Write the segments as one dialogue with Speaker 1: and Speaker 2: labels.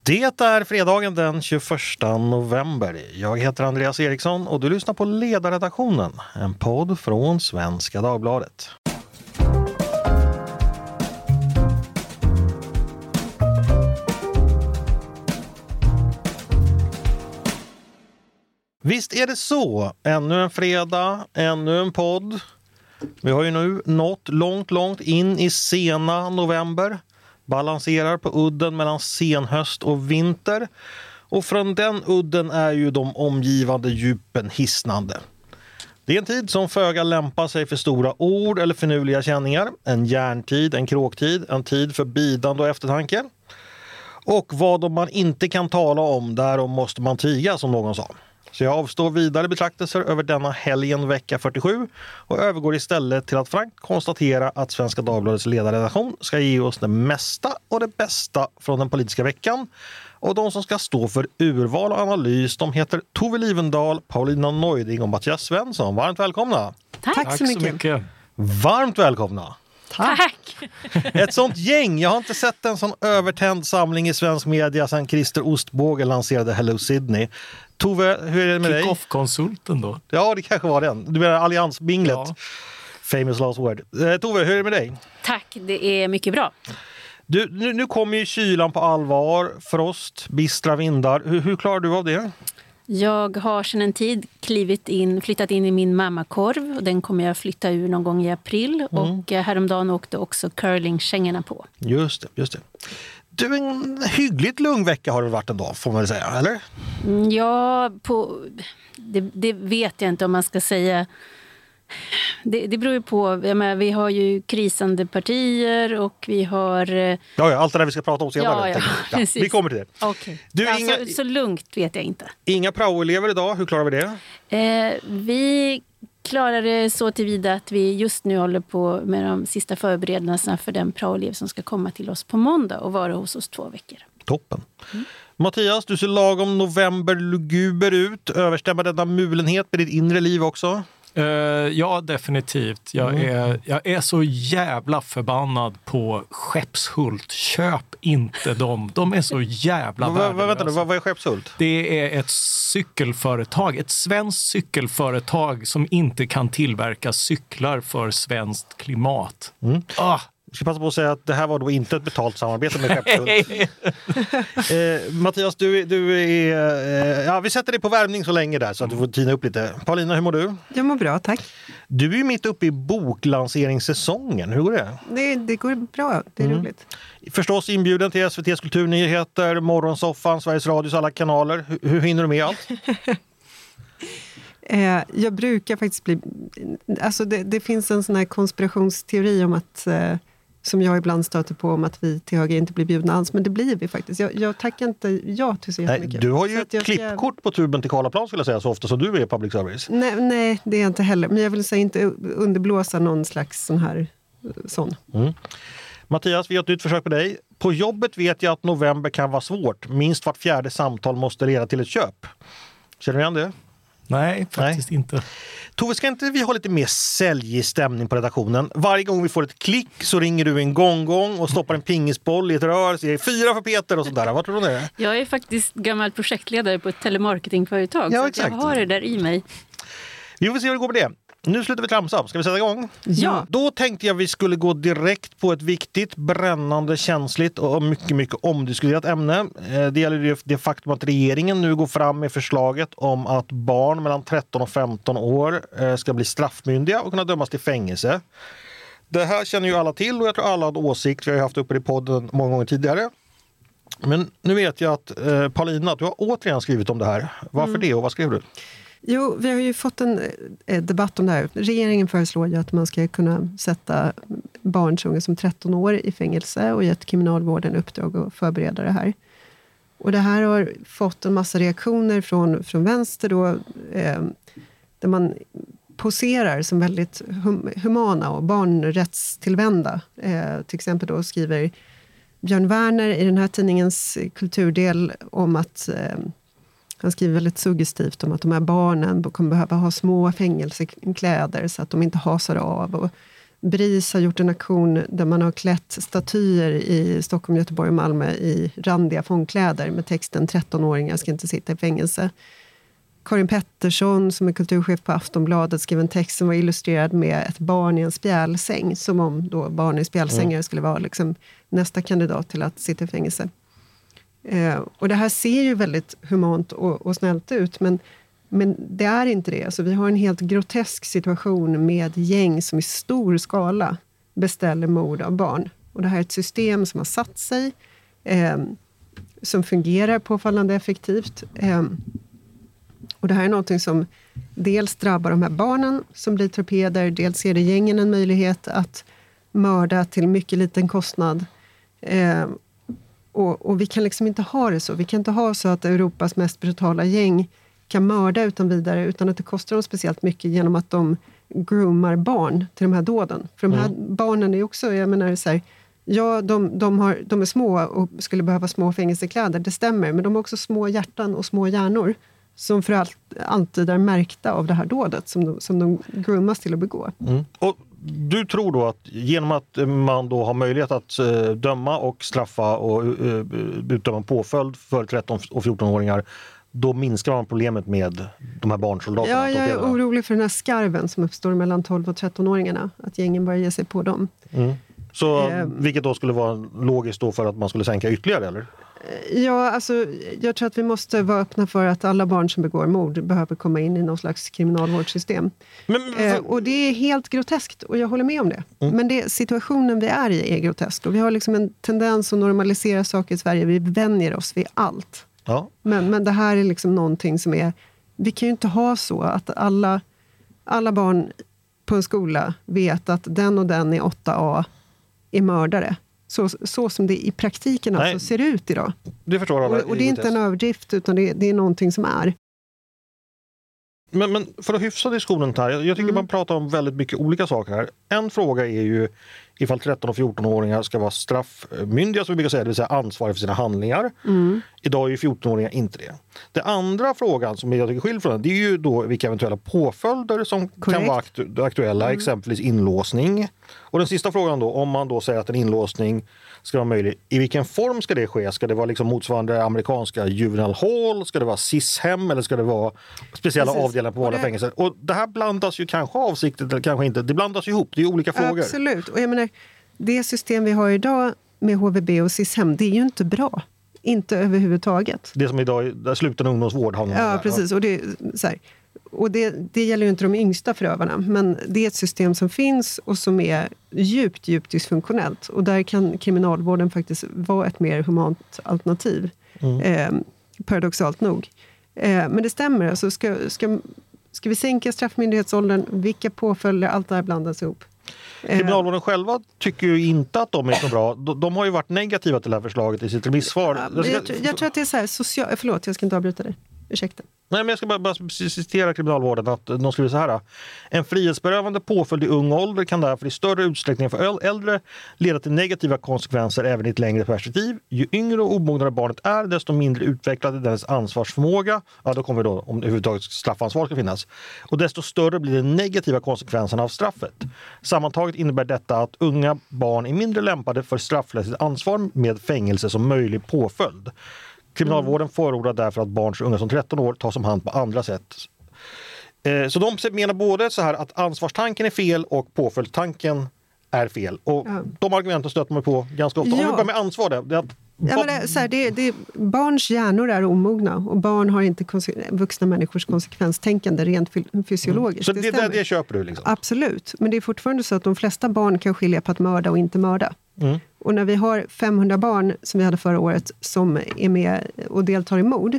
Speaker 1: Det är fredagen den 21 november. Jag heter Andreas Eriksson och du lyssnar på Ledarredaktionen, en podd från Svenska Dagbladet. Visst är det så. Ännu en fredag, ännu en podd. Vi har ju nu nått långt in i sena november. Balanserar på udden mellan senhöst och vinter. Och från den udden är ju de omgivande djupen hisnande. Det är en tid som föga lämpar sig för stora ord eller finurliga känningar. En järntid, en kråktid, en tid för bidande och eftertanke. Och vad man inte kan tala om, därom måste man tiga, som någon sa. Så jag avstår vidare betraktelser över denna helgen vecka 47 och övergår istället till att frankt konstatera att Svenska Dagbladets ledarredaktion ska ge oss det mesta och det bästa från den politiska veckan. Och de som ska stå för urval och analys, de heter Tove Livendal, Paulina Neuding och Mattias Svensson. Varmt välkomna!
Speaker 2: Tack så mycket!
Speaker 1: Varmt välkomna!
Speaker 2: Tack!
Speaker 1: Ett sånt gäng. Jag har inte sett en sån övertänd samling i svensk media sedan Christer Ostbåge lanserade Hello Sydney. Tove, hur är det med dig?
Speaker 3: Kick-off-konsulten då?
Speaker 1: Ja, det kanske var den. Du menar alliansbinglet.
Speaker 3: Ja.
Speaker 1: Famous last word. Tove, hur är det med dig?
Speaker 2: Tack, det är mycket bra.
Speaker 1: Du, nu kommer ju kylan på allvar. Frost, bistra vindar. Hur klarar du av det?
Speaker 2: Jag har sedan en tid flyttat in i min mammakorv. Och den kommer jag flytta ur någon gång i april. Och häromdagen åkte också curling-kängorna på.
Speaker 1: Just det. Du, en hyggligt lugn vecka har det varit ändå, får man väl säga, eller?
Speaker 2: Ja, det vet jag inte om man ska säga. Det beror ju på. Vi har ju krisande partier och vi har...
Speaker 1: Ja, allt det där vi ska prata om senare.
Speaker 2: Ja,
Speaker 1: vi kommer till det.
Speaker 2: Okay.
Speaker 1: Du,
Speaker 2: så lugnt vet jag inte.
Speaker 1: Inga praoelever idag, hur klarar vi det?
Speaker 2: Vi klarar det så tillvida att vi just nu håller på med de sista förberedelserna för den praoelev som ska komma till oss på måndag och vara hos oss 2 veckor.
Speaker 1: Toppen. Mattias, du ser lagom november-luguber ut. Överstämmer denna mulenhet med ditt inre liv också?
Speaker 3: Ja, definitivt. Jag är så jävla förbannad på Skeppshult. Köp inte dem. De är så jävla värdelösa.
Speaker 1: Vänta nu, vad är Skeppshult?
Speaker 3: Det är ett cykelföretag, ett svenskt cykelföretag som inte kan tillverka cyklar för svenskt klimat.
Speaker 1: Jag ska passa på att säga att det här var då inte ett betalt samarbete med Skeppshult. Mattias, du är... vi sätter dig på värmning så länge där så att du får tina upp lite. Paulina, hur mår du?
Speaker 4: Jag mår bra, tack.
Speaker 1: Du är ju mitt uppe i boklanseringssäsongen. Hur går det?
Speaker 4: Det går bra, det är roligt.
Speaker 1: Förstås inbjuden till SVT:s kulturnyheter, Morgonsoffan, Sveriges Radios alla kanaler. Hur hinner du med allt?
Speaker 4: Jag brukar faktiskt bli... Alltså det finns en sån här konspirationsteori om att... som jag ibland stöter på om att vi till höger inte blir bjudna alls. Men det blir vi faktiskt. Jag tackar inte ja till så jättemycket.
Speaker 1: Nej, du har ju ett klippkort på tuben till Karlaplan skulle jag säga så ofta som du är public service.
Speaker 4: Nej, det är jag inte heller. Men jag vill säga inte underblåsa någon slags sån.
Speaker 1: Mattias, vi har ett nytt försök på dig. På jobbet vet jag att november kan vara svårt. Minst vart 4:e samtal måste leda till ett köp. Känner du igen det?
Speaker 3: Nej, faktiskt inte.
Speaker 1: Tove, ska inte vi ha lite mer säljig stämning på redaktionen? Varje gång vi får ett klick så ringer du en gång och stoppar en pingisboll i ett rör. Så 4 för Peter och sådär. Vad tror du det är?
Speaker 2: Jag är faktiskt gammal projektledare på ett telemarketingföretag.
Speaker 1: Ja,
Speaker 2: så
Speaker 1: exakt.
Speaker 2: Jag har det där i mig.
Speaker 1: Vi får se hur det går med det. Nu slutar vi tramsa. Ska vi sätta igång?
Speaker 4: Ja.
Speaker 1: Då tänkte jag vi skulle gå direkt på ett viktigt, brännande, känsligt och mycket omdiskuterat ämne. Det gäller det faktum att regeringen nu går fram med förslaget om att barn mellan 13 och 15 år ska bli straffmyndiga och kunna dömas till fängelse. Det här känner ju alla till och jag tror alla har åsikt. Vi har haft uppe i podden många gånger tidigare. Men nu vet jag att Paulina, du har återigen skrivit om det här. Varför det och vad skrev du?
Speaker 4: Jo, vi har ju fått en debatt om det här. Regeringen föreslår ju att man ska kunna sätta barn som är som 13 år i fängelse och gett kriminalvården uppdrag att förbereda det här. Och det här har fått en massa reaktioner från vänster då, där man poserar som väldigt humana och barnrättstillvända. Till exempel då skriver Björn Werner i den här tidningens kulturdel om att han skriver väldigt suggestivt om att de här barnen kommer behöva ha små fängelsekläder så att de inte hasar av. Och BRIS har gjort en aktion där man har klätt statyer i Stockholm, Göteborg och Malmö i randiga fångkläder med texten 13-åringar ska inte sitta i fängelse. Karin Pettersson som är kulturchef på Aftonbladet skrev en text som var illustrerad med ett barn i en spjälsäng, som om då barn i spjälsängar skulle vara liksom nästa kandidat till att sitta i fängelse. Och det här ser ju väldigt humant och snällt ut, men det är inte det. Alltså, vi har en helt grotesk situation med gäng som i stor skala beställer mord av barn. Och det här är ett system som har satt sig, som fungerar påfallande effektivt. Och det här är någonting som dels drabbar de här barnen som blir torpeder, dels ger det gängen en möjlighet att mörda till mycket liten kostnad. Och vi kan liksom inte ha det så. Vi kan inte ha så att Europas mest brutala gäng kan mörda utan vidare, utan att det kostar dem speciellt mycket genom att de groomar barn till de här dåden. För de här barnen är också, jag menar så här, ja, de är små och skulle behöva små fängelsekläder, det stämmer, men de har också små hjärtan och små hjärnor som för alltid är märkta av det här dådet som de groomas till att begå.
Speaker 1: Och du tror då att genom att man då har möjlighet att döma och straffa och utdöma påföljd för 13- och 14-åringar, då minskar man problemet med de här barnsoldaterna?
Speaker 4: Ja, jag är orolig för den här skarven som uppstår mellan 12- och 13-åringarna. Att gängen börjar ge sig på dem.
Speaker 1: Så vilket då skulle vara logiskt då för att man skulle sänka ytterligare, eller?
Speaker 4: Ja, alltså jag tror att vi måste vara öppna för att alla barn som begår mord behöver komma in i någon slags kriminalvårdssystem. Och det är helt groteskt, och jag håller med om det. Men situationen vi är i är grotesk. Och vi har liksom en tendens att normalisera saker i Sverige. Vi vänjer oss vid allt.
Speaker 1: Ja.
Speaker 4: Men det här är liksom någonting som är... Vi kan ju inte ha så att alla barn på en skola vet att den och den i 8A är mördare. Så som det i praktiken alltså ser ut idag.
Speaker 1: Det förstår alla.
Speaker 4: Och det är inte en överdrift, utan det är någonting som är.
Speaker 1: Men för att hyfsa diskussionen här, jag tycker man pratar om väldigt mycket olika saker här. En fråga är ju ifall 13- och 14-åringar ska vara straffmyndiga, som vi brukar säga, det vill säga ansvariga för sina handlingar. Idag är ju 14-åringar inte det. Det andra frågan som jag tycker skiljer från det är ju då vilka eventuella påföljder som kan vara aktuella, exempelvis inlåsning. Och den sista frågan då, om man då säger att en inlåsning ska vara möjlig, i vilken form ska det ske? Ska det vara liksom motsvarande amerikanska juvenile hall? Ska det vara SIS-hem? Eller ska det vara speciella avdelningar på vanliga fängelser? Och det här blandas ju kanske avsiktligt eller kanske inte. Det blandas ihop, det är olika frågor.
Speaker 4: Absolut, och jag menar, det system vi har idag med HVB och SIS-hem, det är ju inte bra. Inte överhuvudtaget.
Speaker 1: Det som idag är sluten ungdomsvård.
Speaker 4: Ja, precis. Och det gäller ju inte de yngsta förövarna. Men det är ett system som finns och som är djupt dysfunktionellt. Och där kan kriminalvården faktiskt vara ett mer humant alternativ. Paradoxalt nog. Men det stämmer. Alltså ska vi sänka straffmyndighetsåldern? Vilka påföljder? Allt det här blandas ihop.
Speaker 1: Kriminalvården själva tycker ju inte att de är så bra. De har ju varit negativa till det här förslaget i sitt remissvar.
Speaker 4: Jag tror att det är så här, förlåt, jag ska inte avbryta dig. Ursäkta.
Speaker 1: Nej, men jag ska bara citera kriminalvården att de skriver så här. En frihetsberövande påföljd i ung ålder kan därför i större utsträckning för äldre leda till negativa konsekvenser även i ett längre perspektiv. Ju yngre och omognare barnet är, desto mindre utvecklad är dess ansvarsförmåga. Ja, då kommer vi då om överhuvudtaget straffansvar ska finnas. Och desto större blir de negativa konsekvenserna av straffet. Sammantaget innebär detta att unga barn är mindre lämpade för straffrättsligt ansvar med fängelse som möjlig påföljd. Kriminalvården förordar därför att barn så unga som 13 år tas om hand på andra sätt. Så de menar både så här att ansvarstanken är fel och påföljdstanken är fel. Och de argumenten stöter man på ganska ofta. Om vi börjar med ansvar
Speaker 4: barns hjärnor är omogna och barn har inte vuxna människors konsekvenstänkande rent fysiologiskt.
Speaker 1: Så det köper du liksom?
Speaker 4: Absolut, men det är fortfarande så att de flesta barn kan skilja på att mörda och inte mörda. Och när vi har 500 barn som vi hade förra året som är med och deltar i mord,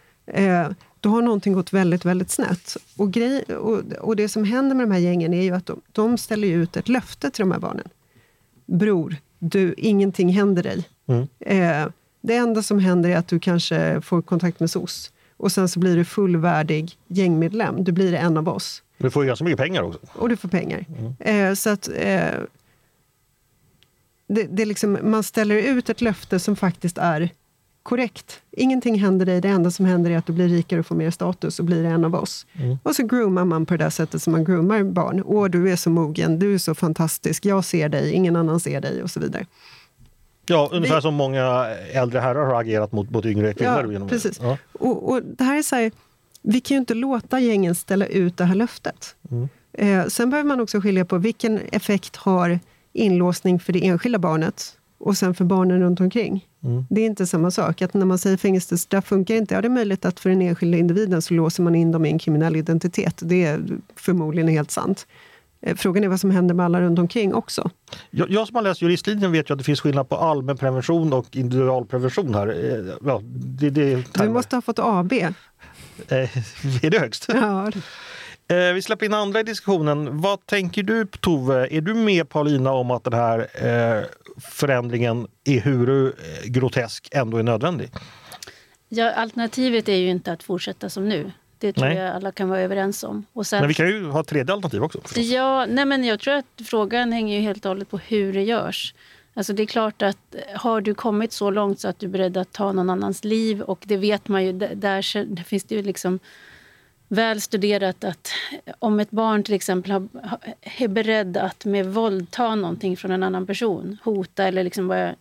Speaker 4: då har någonting gått väldigt, väldigt snett. Och det som händer med de här gängen är ju att de ställer ut ett löfte till de här barnen. Bror, ingenting händer dig. Det enda som händer är att du kanske får kontakt med SOS. Och sen så blir du fullvärdig gängmedlem. Du blir en av oss.
Speaker 1: Du får ju ganska mycket pengar också.
Speaker 4: Och du får pengar. Så att det liksom, man ställer ut ett löfte som faktiskt är korrekt. Ingenting händer dig, det enda som händer är att du blir rikare och får mer status och blir en av oss. Och så groomar man på det där sättet som man groomar barn. Åh, du är så mogen, du är så fantastisk, jag ser dig, ingen annan ser dig och så vidare.
Speaker 1: Ja, ungefär som många äldre herrar har agerat mot yngre kvinnor.
Speaker 4: Ja, precis. Ja. Och det här är så här, vi kan ju inte låta gängen ställa ut det här löftet. Sen behöver man också skilja på vilken effekt har inlåsning för det enskilda barnet och sen för barnen runt omkring. Det är inte samma sak. Att när man säger fängelsestraff funkar inte, ja, det är möjligt att för den enskilda individen så låser man in dem i en kriminell identitet. Det är förmodligen helt sant. Frågan är vad som händer med alla runt omkring också.
Speaker 1: Jag som har läst juristlinjen vet ju att det finns skillnad på allmänprevention och individualprevention här. Ja,
Speaker 4: du måste ha fått AB.
Speaker 1: Är det högst?
Speaker 4: Ja.
Speaker 1: Vi släpper in andra i diskussionen. Vad tänker du, Tove? Är du med, Paulina, om att den här förändringen, ehuru grotesk, ändå är nödvändig?
Speaker 2: Ja, alternativet är ju inte att fortsätta som nu. Det tror jag alla kan vara överens om. Och sen,
Speaker 1: men vi kan ju ha ett tredje alternativ också. Förstås.
Speaker 2: Ja, men jag tror att frågan hänger ju helt och hållet på hur det görs. Alltså det är klart att har du kommit så långt så att du är beredd att ta någon annans liv, och det vet man ju, där finns det ju liksom väl studerat att om ett barn till exempel är beredd att med våld ta någonting från en annan person, hota eller liksom bara,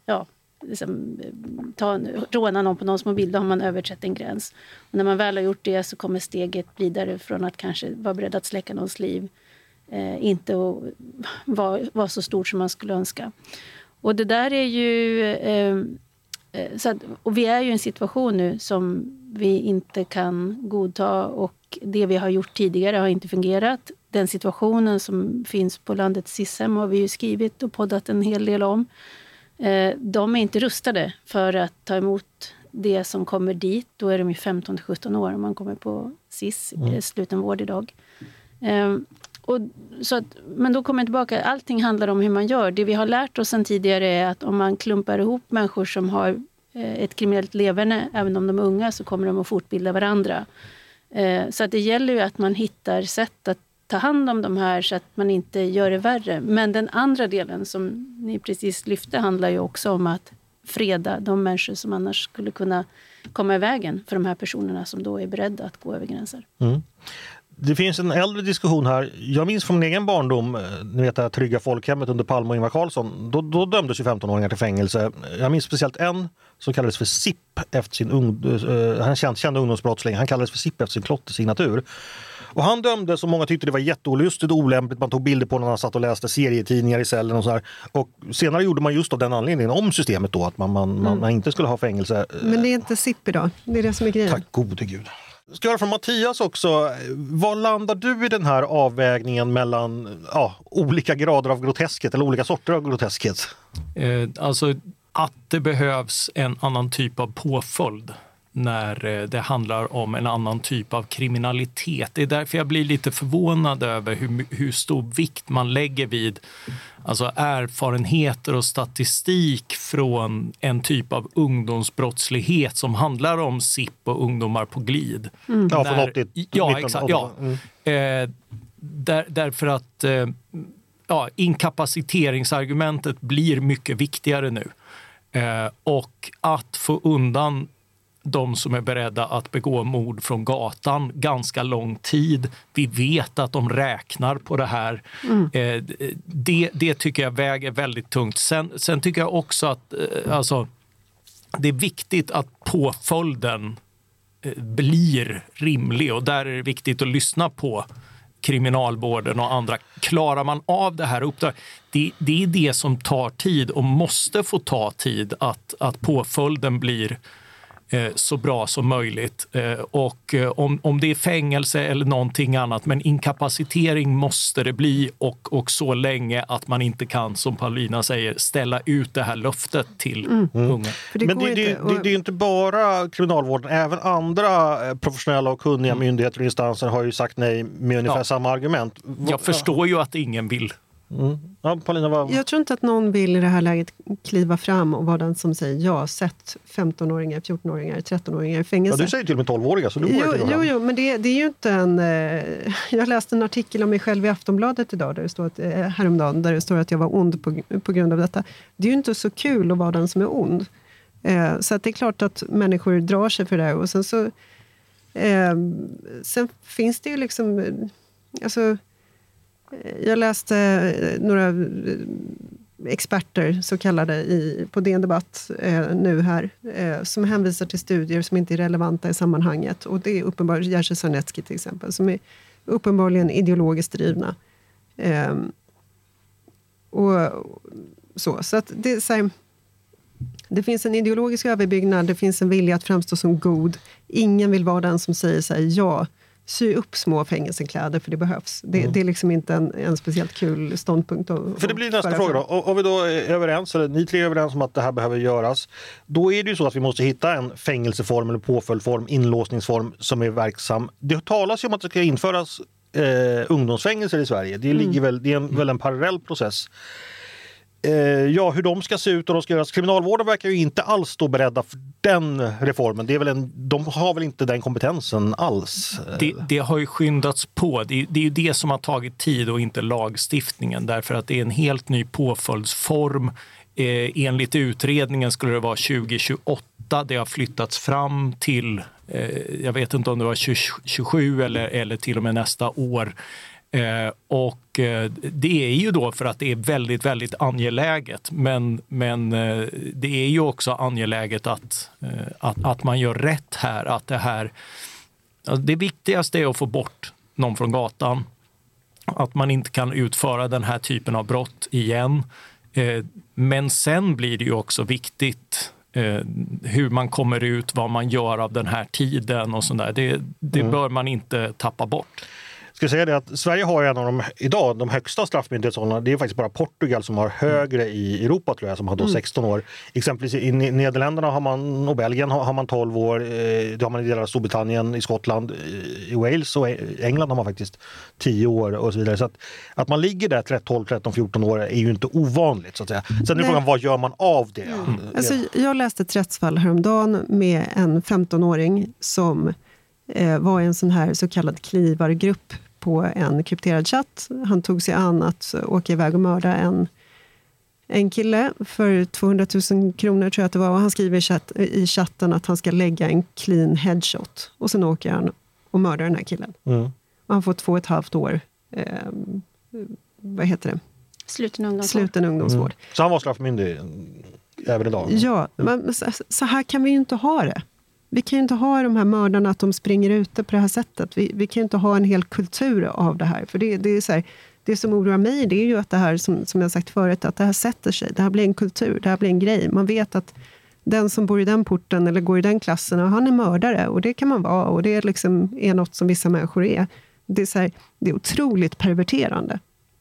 Speaker 2: råna någon på någons mobil, då har man överträtt en gräns. Och när man väl har gjort det så kommer steget bli därifrån att kanske vara beredd att släcka någons liv, inte att vara så stort som man skulle önska. Och det där är ju och vi är ju i en situation nu som vi inte kan godta, och det vi har gjort tidigare har inte fungerat. Den situationen som finns på landets SIS-hem har vi ju skrivit och poddat en hel del om. De är inte rustade för att ta emot det som kommer dit. Då är de ju 15-17 år om man kommer på SIS, slutenvård idag. Men då kommer jag tillbaka, allting handlar om hur man gör. Det vi har lärt oss sedan tidigare är att om man klumpar ihop människor som har ett kriminellt leverne, även om de är unga, så kommer de att fortbilda varandra. Så att det gäller ju att man hittar sätt att ta hand om de här så att man inte gör det värre. Men den andra delen som ni precis lyfte handlar ju också om att freda de människor som annars skulle kunna komma i vägen för de här personerna som då är beredda att gå över gränser.
Speaker 1: Det finns en äldre diskussion här. Jag minns från min egen barndom, ni vet det här trygga folkhemmet under Palme och Ingvar Carlsson. Då dömdes ju 15-åringar till fängelse. Jag minns speciellt en som kallades för SIP efter sin kände ungdomsbrottsling. Han kallades för SIP efter sin klottersignatur. Och han dömde, som många tyckte det var jätteolustigt och olämpligt. Man tog bilder på när han satt och läste serietidningar i cellen och så här. Och senare gjorde man just av den anledningen om systemet då, att man inte skulle ha fängelse.
Speaker 4: Men det är inte SIP idag. Det är det som är grejen.
Speaker 1: Tack gode Gud. Ska jag höra från Mattias också. Var landar du i den här avvägningen mellan olika grader av groteskhet eller olika sorter av groteskhet?
Speaker 3: Alltså att det behövs en annan typ av påföljd när det handlar om en annan typ av kriminalitet. Det är därför jag blir lite förvånad över hur stor vikt man lägger vid alltså erfarenheter och statistik från en typ av ungdomsbrottslighet som handlar om SIP och ungdomar på glid.
Speaker 1: Ja, från 80.
Speaker 3: Ja, exakt. Ja. Därför att inkapaciteringsargumentet blir mycket viktigare nu. Och att få undan de som är beredda att begå mord från gatan ganska lång tid. Vi vet att de räknar på det här. Det tycker jag väger väldigt tungt. Sen tycker jag också att det är viktigt att påföljden blir rimlig, och där är det viktigt att lyssna på kriminalvården och andra. Klarar man av det här uppdraget? Det är det som tar tid och måste få ta tid, att påföljden blir så bra som möjligt. Och om det är fängelse eller någonting annat, men inkapacitering måste det bli, och så länge att man inte kan, som Paulina säger, ställa ut det här löftet till unga.
Speaker 1: Men det är ju inte bara kriminalvården, även andra professionella och kunniga myndigheter och instanser har ju sagt nej med ungefär samma argument.
Speaker 3: Jag förstår ju att ingen vill.
Speaker 1: Ja, Paulina,
Speaker 4: Jag tror inte att någon vill i det här läget kliva fram och vara den som säger sett 15-åringar, 14-åringar, 13-åringar i fängelse.
Speaker 1: Ja, du säger till och med 12-åringar. Så
Speaker 4: jo, men det är ju inte en... Jag läste en artikel om mig själv i Aftonbladet idag, där det står häromdagen, där det står att jag var ond på grund av detta. Det är ju inte så kul att vara den som är ond. Så att det är klart att människor drar sig för det. Och sen så sen finns det ju liksom... Alltså, jag läste några experter, så kallade, på DN Debatt nu här, som hänvisar till studier som inte är relevanta i sammanhanget. Och det är uppenbart Jerzy Sarnecki till exempel, som är uppenbarligen ideologiskt drivna. Så att det är så här, det finns en ideologisk överbyggnad, det finns en vilja att framstå som god. Ingen vill vara den som säger så här, ja, sy upp små fängelsekläder för det behövs. Det är liksom inte en speciellt kul ståndpunkt.
Speaker 1: För det blir nästa fråga då. Om vi då är överens, eller ni tre är överens om att det här behöver göras, då är det ju så att vi måste hitta en fängelseform eller påföljdsform, inlåsningsform som är verksam. Det talas ju om att det ska införas ungdomsfängelser i Sverige. Det ligger väl en parallell process. Hur de ska se ut och de ska göras. Kriminalvården verkar ju inte alls stå beredda för den reformen. Det är väl de har väl inte den kompetensen alls.
Speaker 3: Det har ju skyndats på. Det är ju det som har tagit tid och inte lagstiftningen. Därför att det är en helt ny påföljdsform. Enligt utredningen skulle det vara 2028. Det har flyttats fram till, jag vet inte om det var 2027 eller till och med nästa år. Och det är ju då för att det är väldigt, väldigt angeläget. Men det är ju också angeläget att man gör rätt här. Att det viktigaste är att få bort någon från gatan. Att man inte kan utföra den här typen av brott igen. Men sen blir det ju också viktigt hur man kommer ut, vad man gör av den här tiden och sådär. Det bör man inte tappa bort.
Speaker 1: Jag ska säga det att Sverige har en av de högsta straffmyndighetsåldrarna. Det är faktiskt bara Portugal som har högre i Europa, tror jag, som har då 16 år. Exempelvis i Nederländerna har man, och Belgien har man 12 år. Det har man i delar av Storbritannien, i Skottland, i Wales och England har man faktiskt 10 år och så vidare. Så att man ligger där 12, 13, 14 år är ju inte ovanligt, så att säga. Sen är frågan, vad gör man av det?
Speaker 4: Alltså, jag läste ett rättsfall häromdagen med en 15-åring som var en sån här så kallad klivargrupp på en krypterad chatt. Han tog sig an att åka iväg och mörda en kille för 200 000 kronor, tror jag att det var. Och han skriver i chatten att han ska lägga en clean headshot. Och sen åker han och mördar den här killen. Och han får 2,5 år vad heter det? Sluten ungdomsvård.
Speaker 1: Så han var straffmyndig även idag?
Speaker 4: Ja, men så här kan vi ju inte ha det. Vi kan ju inte ha de här mördarna att de springer ute på det här sättet. Vi kan ju inte ha en hel kultur av det här. För det är så här, det som oroar mig, det är ju att det här, som jag sagt förut, att det här sätter sig. Det här blir en kultur, det här blir en grej. Man vet att den som bor i den porten eller går i den klassen, han är mördare. Och det kan man vara. Och det liksom är något som vissa människor är. Det är, så här, det är otroligt perverterande.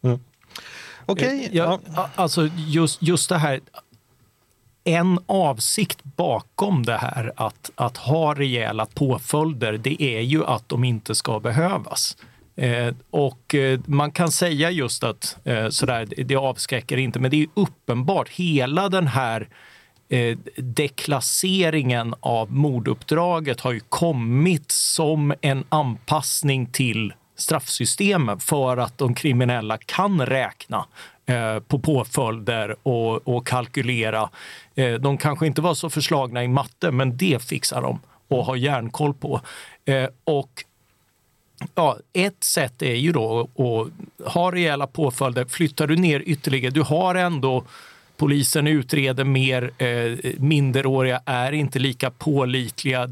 Speaker 1: Okej.
Speaker 3: Alltså just det här... En avsikt bakom det här att ha rejäla påföljder, det är ju att de inte ska behövas. Och man kan säga just att det avskräcker inte, men det är uppenbart hela den här deklasseringen av morduppdraget har ju kommit som en anpassning till straffsystemet för att de kriminella kan räkna på påföljder och kalkylera. De kanske inte var så förslagna i matte, men det fixar de och har järnkoll på. Och ja, ett sätt är ju då att ha rejäla påföljder. Flyttar du ner ytterligare, du har ändå polisen utreder mer, minderåriga är inte lika pålitliga.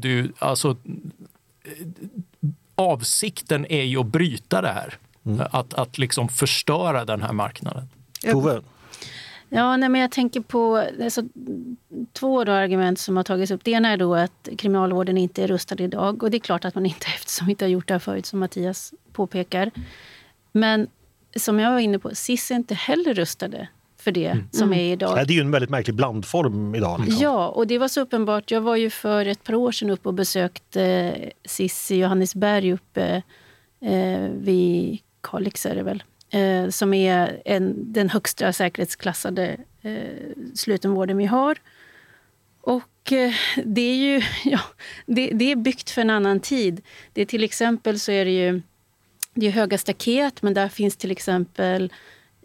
Speaker 3: Avsikten är ju att bryta det här. Att liksom förstöra den här marknaden.
Speaker 1: Tove?
Speaker 2: Ja, men jag tänker på två argument som har tagits upp. Det ena är då att kriminalvården inte är rustad idag. Och det är klart att man inte, eftersom vi inte har gjort det här förut, som Mattias påpekar. Men som jag var inne på, SIS är inte heller rustade för det som är idag.
Speaker 1: Det är ju en väldigt märklig blandform idag. Liksom.
Speaker 2: Ja, och det var så uppenbart. Jag var ju för ett par år sedan uppe och besökte SIS i Johannesberg uppe vid Kalix är det väl. Som är den högsta säkerhetsklassade slutenvården vi har. Och det är ju det är byggt för en annan tid. Det är till exempel så är det ju höga staket, men där finns till exempel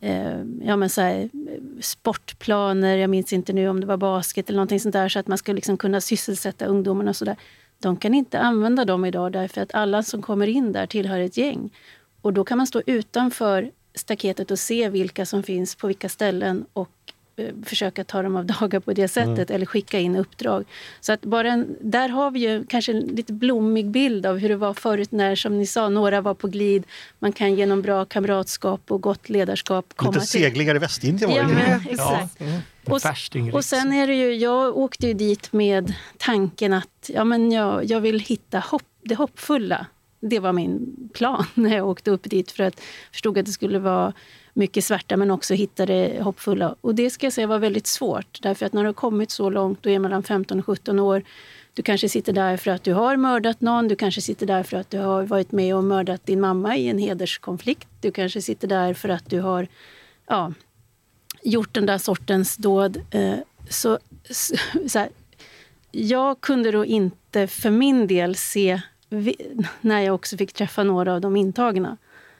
Speaker 2: sportplaner, jag minns inte nu om det var basket eller någonting sånt där, så att man ska liksom kunna sysselsätta ungdomarna och sådär. De kan inte använda dem idag därför att alla som kommer in där tillhör ett gäng. Och då kan man stå utanför staketet och se vilka som finns på vilka ställen och försöka ta dem av dagar på det sättet eller skicka in uppdrag. Så att där har vi ju kanske en lite blommig bild av hur det var förut när, som ni sa, några var på glid. Man kan genom bra kamratskap och gott ledarskap komma
Speaker 1: lite seglingar i Västindien var det.
Speaker 2: Ja, exakt. Och sen är det ju, jag åkte ju dit med tanken att jag vill hitta det hoppfulla. Det var min plan när jag åkte upp dit, för att förstod att det skulle vara mycket svarta men också hitta det hoppfulla. Och det ska jag säga var väldigt svårt, därför att när du har kommit så långt, du är mellan 15 och 17 år, du kanske sitter där för att du har mördat någon, du kanske sitter där för att du har varit med och mördat din mamma i en hederskonflikt, du kanske sitter där för att du har gjort den där sortens dåd. Så här, jag kunde då inte för min del se, när jag också fick träffa några av de intagna,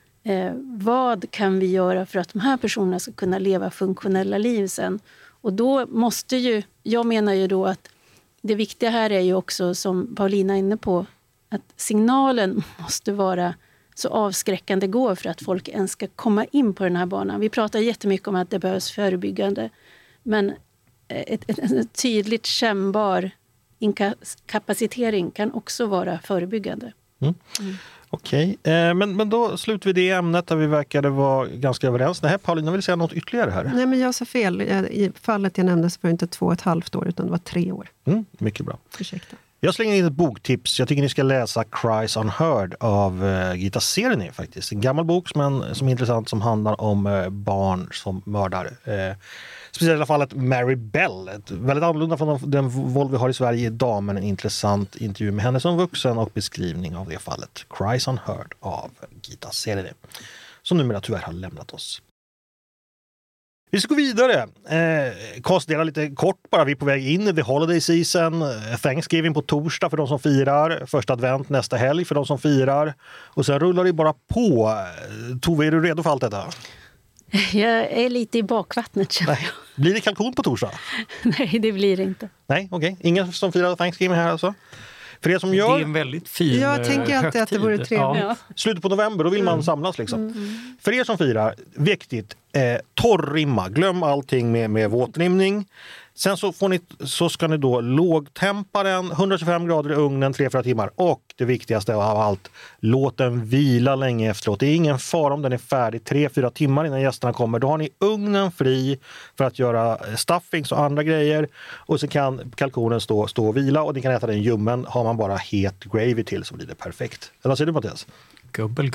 Speaker 2: vad kan vi göra för att de här personerna ska kunna leva funktionella liv sen? Och då måste ju, jag menar ju då att det viktiga här är ju också, som Paulina är inne på, att signalen måste vara så avskräckande går för att folk ens ska komma in på den här banan. Vi pratar jättemycket om att det behövs förebyggande, men ett tydligt kännbar inkapacitering kan också vara förebyggande.
Speaker 1: Okej, men då slutar vi det ämnet där vi verkade vara ganska överens. Nej, Paulina vill säga något ytterligare här.
Speaker 4: Nej, men jag sa fel. I fallet jag nämnde så var det inte 2,5 år utan det var 3 år.
Speaker 1: Mycket bra.
Speaker 4: Ursäkta.
Speaker 1: Jag slänger in ett boktips. Jag tycker ni ska läsa Cries Unheard av Gita Sereny faktiskt. En gammal bok som är intressant, som handlar om barn som mördar. Speciellt fallet Mary Bell. Väldigt annorlunda från den våld vi har i Sverige idag, men en intressant intervju med henne som vuxen och beskrivning av det fallet. Cries Unheard av Gita Sereny, som numera tyvärr har lämnat oss. Vi ska gå vidare. Konstatera lite kort bara. Vi är på väg in i the holiday season. Thanksgiving på torsdag för de som firar. Första advent nästa helg för de som firar. Och sen rullar det bara på. Tove, är du redo för allt detta?
Speaker 2: Jag är lite i bakvattnet, känner jag.
Speaker 1: Blir det kalkon på torsdag?
Speaker 2: Nej, det blir det inte.
Speaker 1: Nej, okej. Ingen som firar Thanksgiving här alltså? För det som gör...
Speaker 3: Det är en väldigt fin
Speaker 4: Jag tänker alltid att det vore trevligt.
Speaker 2: Ja.
Speaker 1: Slutet på november, då vill man samlas liksom. För er som firar, viktigt, torrrimma. Glöm allting med våtrimning. Sen så ska ni då lågtempa den, 125 grader i ugnen 3-4 timmar. Och det viktigaste av allt, låt den vila länge efteråt. Det är ingen fara om den är färdig 3-4 timmar innan gästerna kommer. Då har ni ugnen fri för att göra stuffings och andra grejer. Och så kan kalkonen stå och vila, och ni kan äta den ljummen. Har man bara het gravy till så blir det perfekt. Eller vad säger du, Mattias?
Speaker 3: Gubbel.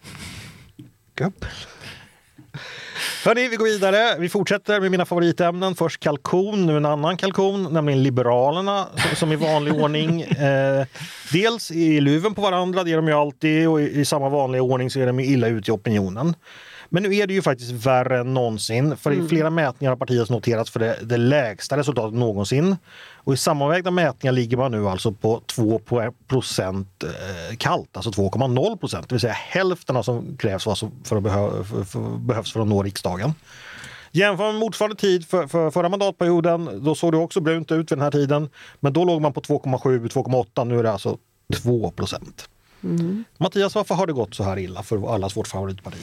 Speaker 1: Hörrni, vi går vidare. Vi fortsätter med mina favoritämnen. Först kalkon, nu en annan kalkon, nämligen Liberalerna, som i vanlig ordning. Dels i luven på varandra, det är de ju alltid, och i samma vanliga ordning så är de illa ut i opinionen. Men nu är det ju faktiskt värre än någonsin. För i flera mätningar har partiet noterats för det lägsta resultatet någonsin. Och i sammanvägda mätningar ligger man nu alltså på 2% kallt, alltså 2,0%. Det vill säga hälften av som krävs för att behövs för att nå riksdagen. Jämför med motsvarande tid för förra mandatperioden, då såg det också brunt ut vid den här tiden. Men då låg man på 2,7-2,8, nu är det alltså 2%. Mattias, varför har det gått så här illa för allas vårt favoritparti?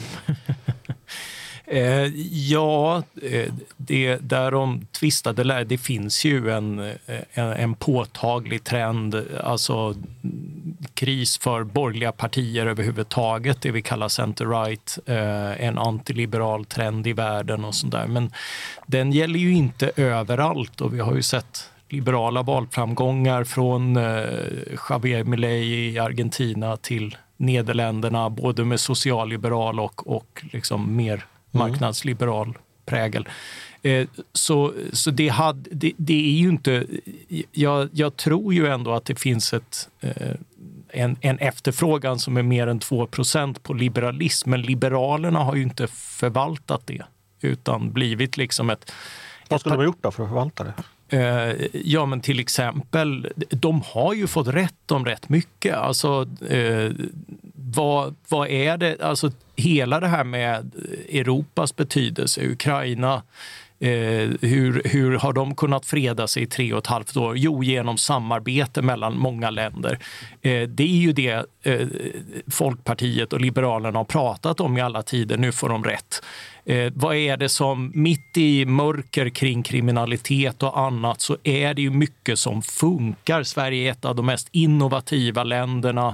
Speaker 3: Det där de tvistade, det finns ju en påtaglig trend, alltså kris för borgerliga partier överhuvudtaget, det vi kallar center-right, en antiliberal trend i världen och sånt där. Men den gäller ju inte överallt, och vi har ju sett liberala valframgångar från Javier Milei i Argentina till Nederländerna, både med socialliberal och liksom mer marknadsliberal prägel. Så det är ju inte... Jag tror ju ändå att det finns en efterfrågan som är mer än 2% på liberalism, men Liberalerna har ju inte förvaltat det, utan blivit liksom ett...
Speaker 1: Vad skulle de ha gjort då för att förvalta det?
Speaker 3: Ja, men till exempel, de har ju fått rätt om rätt mycket. Alltså, vad är det, alltså hela det här med Europas betydelse, Ukraina, hur har de kunnat freda sig i 3,5 år? Jo, genom samarbete mellan många länder. Det är ju det Folkpartiet och Liberalerna har pratat om i alla tider. Nu får de rätt. Vad är det som mitt i mörker kring kriminalitet och annat, så är det ju mycket som funkar. Sverige är ett av de mest innovativa länderna.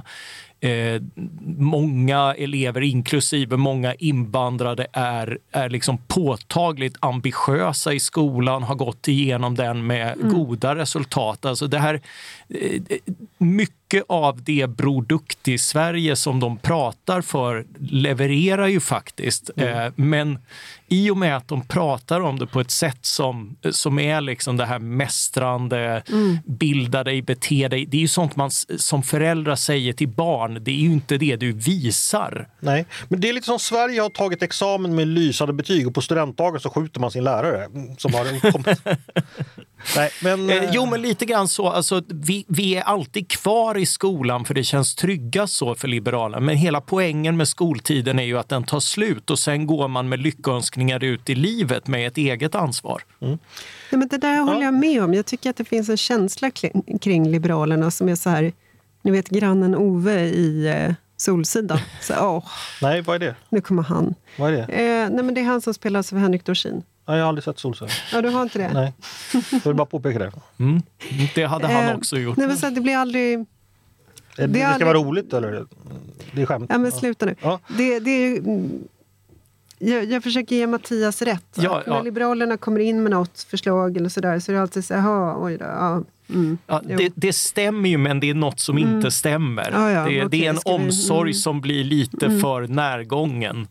Speaker 3: Många elever, inklusive många invandrare, är liksom påtagligt ambitiösa i skolan, har gått igenom den med goda resultat. Alltså det här, mycket av det Bror Duktig Sverige som de pratar för levererar ju faktiskt. Men i och med att de pratar om det på ett sätt som är liksom det här mästrande, bilda dig, bete dig. Det är ju sånt man som föräldrar säger till barn. Det är ju inte det du visar.
Speaker 1: Nej, men det är lite som Sverige har tagit examen med lysande betyg och på studentdagen så skjuter man sin lärare som har kommit. Nej, men...
Speaker 3: Jo, men lite grann så. Alltså, vi är alltid kvar i skolan för det känns tryggast så för Liberalerna. Men hela poängen med skoltiden är ju att den tar slut och sen går man med lyckönskningar ut i livet med ett eget ansvar.
Speaker 4: Ja, men det där håller jag med om. Jag tycker att det finns en känsla kring Liberalerna som är så här, ni vet grannen Ove i Solsidan. Så,
Speaker 1: nej, vad är det?
Speaker 4: Nu kommer han.
Speaker 1: Vad är det?
Speaker 4: Nej, men det är han som spelas av Henrik Dorsin.
Speaker 1: Ja, jag har aldrig sett Solsidan.
Speaker 4: Ja, du har inte det?
Speaker 1: Nej, jag vill bara påpeka det.
Speaker 3: Det hade han också gjort.
Speaker 4: Nej, men så det blir aldrig...
Speaker 1: Det ska vara roligt, eller? Det är skämt.
Speaker 4: Ja, men sluta nu. Ja. Det är jag försöker ge Mattias rätt.
Speaker 3: Ja,
Speaker 4: när Liberalerna kommer in med något förslag eller sådär, så är det alltid så här, oj då,
Speaker 3: det stämmer ju, men det är något som inte stämmer. Det är en omsorg som blir lite för närgången.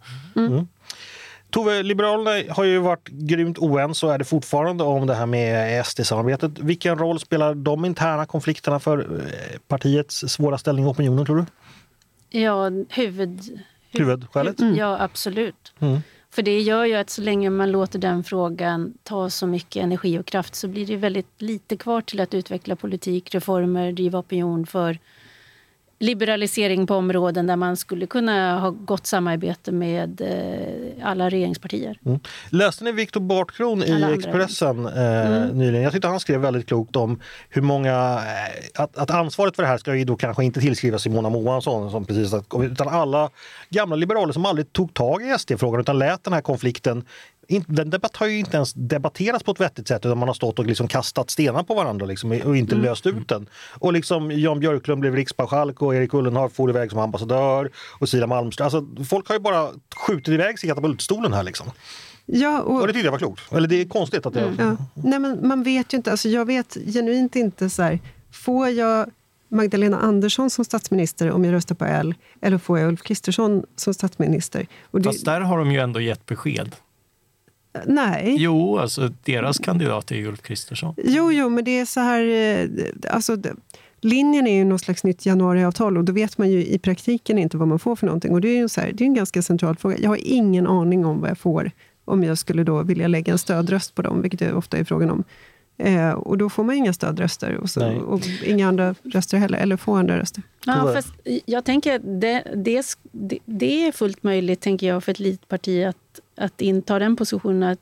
Speaker 1: Tove, Liberalerna har ju varit grymt oense och är det fortfarande om det här med SD-samarbetet. Vilken roll spelar de interna konflikterna för partiets svåra ställning i opinionen, tror du?
Speaker 2: Ja,
Speaker 1: huvudskälet?
Speaker 2: Ja, absolut. För det gör ju att så länge man låter den frågan ta så mycket energi och kraft så blir det väldigt lite kvar till att utveckla politik, reformer, driva opinion för liberalisering på områden där man skulle kunna ha gott samarbete med alla regeringspartier.
Speaker 1: Läste ni Viktor Bartkron i Expressen nyligen? Jag tyckte han skrev väldigt klokt om hur många... Att ansvaret för det här ska ju då kanske inte tillskrivas Simona Moansson som precis utan alla gamla liberaler som aldrig tog tag i SD-frågan utan lät den här konflikten. Den har ju inte ens debatterats på ett vettigt sätt utan man har stått och liksom kastat stenar på varandra liksom, och inte löst ut den. Och liksom Jan Björklund blev riksbanchalk och Erik Ullenhag for iväg som ambassadör och Sila Malmström. Alltså folk har ju bara skjutit iväg sig i katapultstolen här liksom.
Speaker 4: Ja,
Speaker 1: och det tyckte jag var klokt. Eller det är konstigt att det...
Speaker 4: Ja. Nej, men man vet ju inte. Alltså jag vet genuint inte så här, får jag Magdalena Andersson som statsminister om jag röstar på L eller får jag Ulf Kristersson som statsminister? Och
Speaker 3: fast där har de ju ändå gett besked.
Speaker 4: Nej.
Speaker 3: Jo, alltså deras kandidat är ju Ulf Kristersson.
Speaker 4: Jo, men det är så här... Alltså, linjen är ju något slags nytt januariavtal och då vet man ju i praktiken inte vad man får för någonting. Och det är ju så här, det är en ganska central fråga. Jag har ingen aning om vad jag får om jag skulle då vilja lägga en stödröst på dem, vilket det ofta är frågan om. Och då får man inga stödröster och inga andra röster heller, eller få andra röster.
Speaker 2: Ja, fast jag tänker att det är fullt möjligt, tänker jag, för ett litet parti att inta den positionen.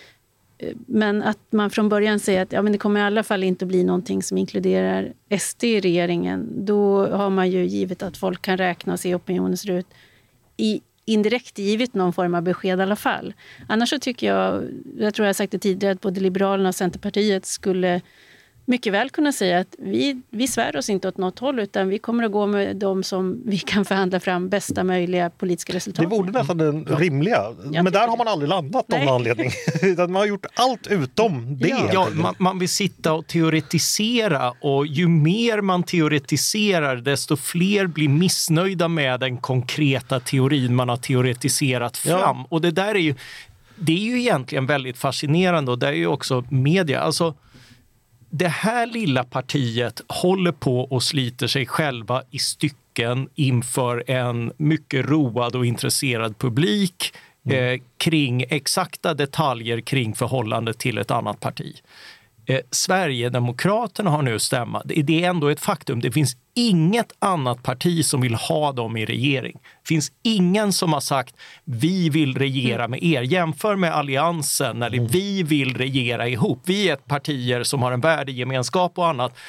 Speaker 2: Men att man från början säger att men det kommer i alla fall inte bli någonting som inkluderar SD i regeringen. Då har man ju givet att folk kan räkna och se opinionen ser ut indirekt givet någon form av besked i alla fall. Annars så tycker jag tror jag sagt det tidigare, att både Liberalerna och Centerpartiet skulle mycket väl kunna säga att vi svär oss inte åt något håll utan vi kommer att gå med dem som vi kan förhandla fram bästa möjliga politiska resultat.
Speaker 1: Det borde nästan den rimliga. Men där har man aldrig landat av någon anledning. Man har gjort allt utom det.
Speaker 3: Ja, man vill sitta och teoretisera och ju mer man teoretiserar desto fler blir missnöjda med den konkreta teorin man har teoretiserat fram. Ja. Och det är ju egentligen väldigt fascinerande och det är ju också media. Alltså det här lilla partiet håller på och sliter sig själva i stycken inför en mycket road och intresserad publik kring exakta detaljer kring förhållandet till ett annat parti. Sverigedemokraterna har nu stämma. Det är ändå ett faktum. Det finns inget annat parti som vill ha dem i regering. Det finns ingen som har sagt vi vill regera med er. Jämför med alliansen eller vi vill regera ihop. Vi är ett partier som har en värdegemenskap och annat.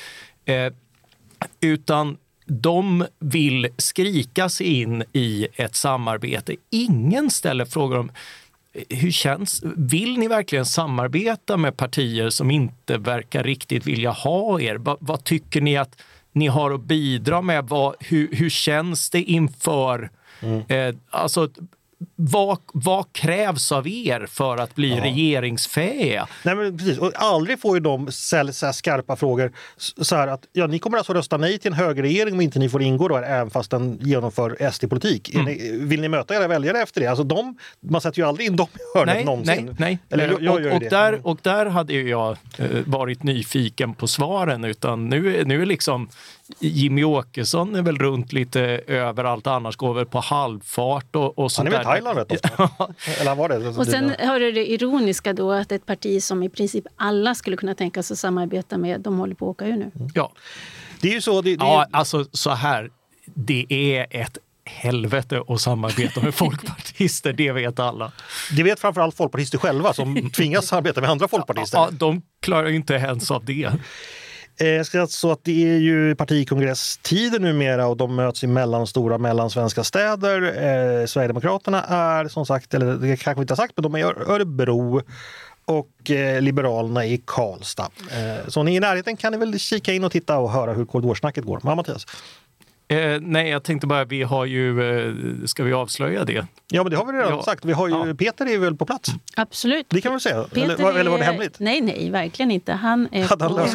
Speaker 3: Utan de vill skrika sig in i ett samarbete. Ingen ställer frågor om hur känns. Vill ni verkligen samarbeta med partier som inte verkar riktigt vilja ha er? Vad tycker ni att ni har att bidra med? Hur känns det inför... Alltså, vad krävs av er för att bli regeringsfähiga?
Speaker 1: Nej, men precis. Och aldrig får ju de så här skarpa frågor så här att ni kommer alltså rösta nej till en högerregering om inte ni får ingå då, även fast den genomför SD-politik. Vill ni möta era väljare efter det? Alltså man sätter ju aldrig in dem i hörnet någonsin.
Speaker 3: Nej.
Speaker 1: Eller jag gör det.
Speaker 3: Och där hade ju jag varit nyfiken på svaren, utan nu är liksom Jimmy Åkesson är väl runt lite överallt, annars går väl på halvfart och sånt.
Speaker 1: Han är väl i Thailand rätt ofta. Eller var det?
Speaker 2: Och sen har du det ironiska då att ett parti som i princip alla skulle kunna tänka sig att samarbeta med, de håller på att åka ur nu.
Speaker 3: Ja.
Speaker 1: Det är ju så.
Speaker 3: Alltså så här, det är ett helvete att samarbeta med folkpartister, det vet alla.
Speaker 1: Det vet framförallt folkpartister själva som tvingas samarbeta med andra folkpartister.
Speaker 3: Ja, de klarar ju inte ens av det.
Speaker 1: Så att det är ju partikongresstider numera och de möts i mellansvenska städer. Sverigedemokraterna är som sagt, eller det kanske vi inte har sagt, men de är i Örebro och Liberalerna i Karlstad. Så ni i närheten kan ni väl kika in och titta och höra hur korridorsnacket går. Ja, Mattias?
Speaker 3: Nej, jag tänkte bara, vi har ju, ska vi avslöja det?
Speaker 1: Ja, men det har vi redan sagt. Vi har ju, Peter är väl på plats.
Speaker 2: Absolut.
Speaker 1: Det kan vi säga.
Speaker 2: Peter
Speaker 1: Eller var det hemligt?
Speaker 2: Nej, verkligen inte. Han är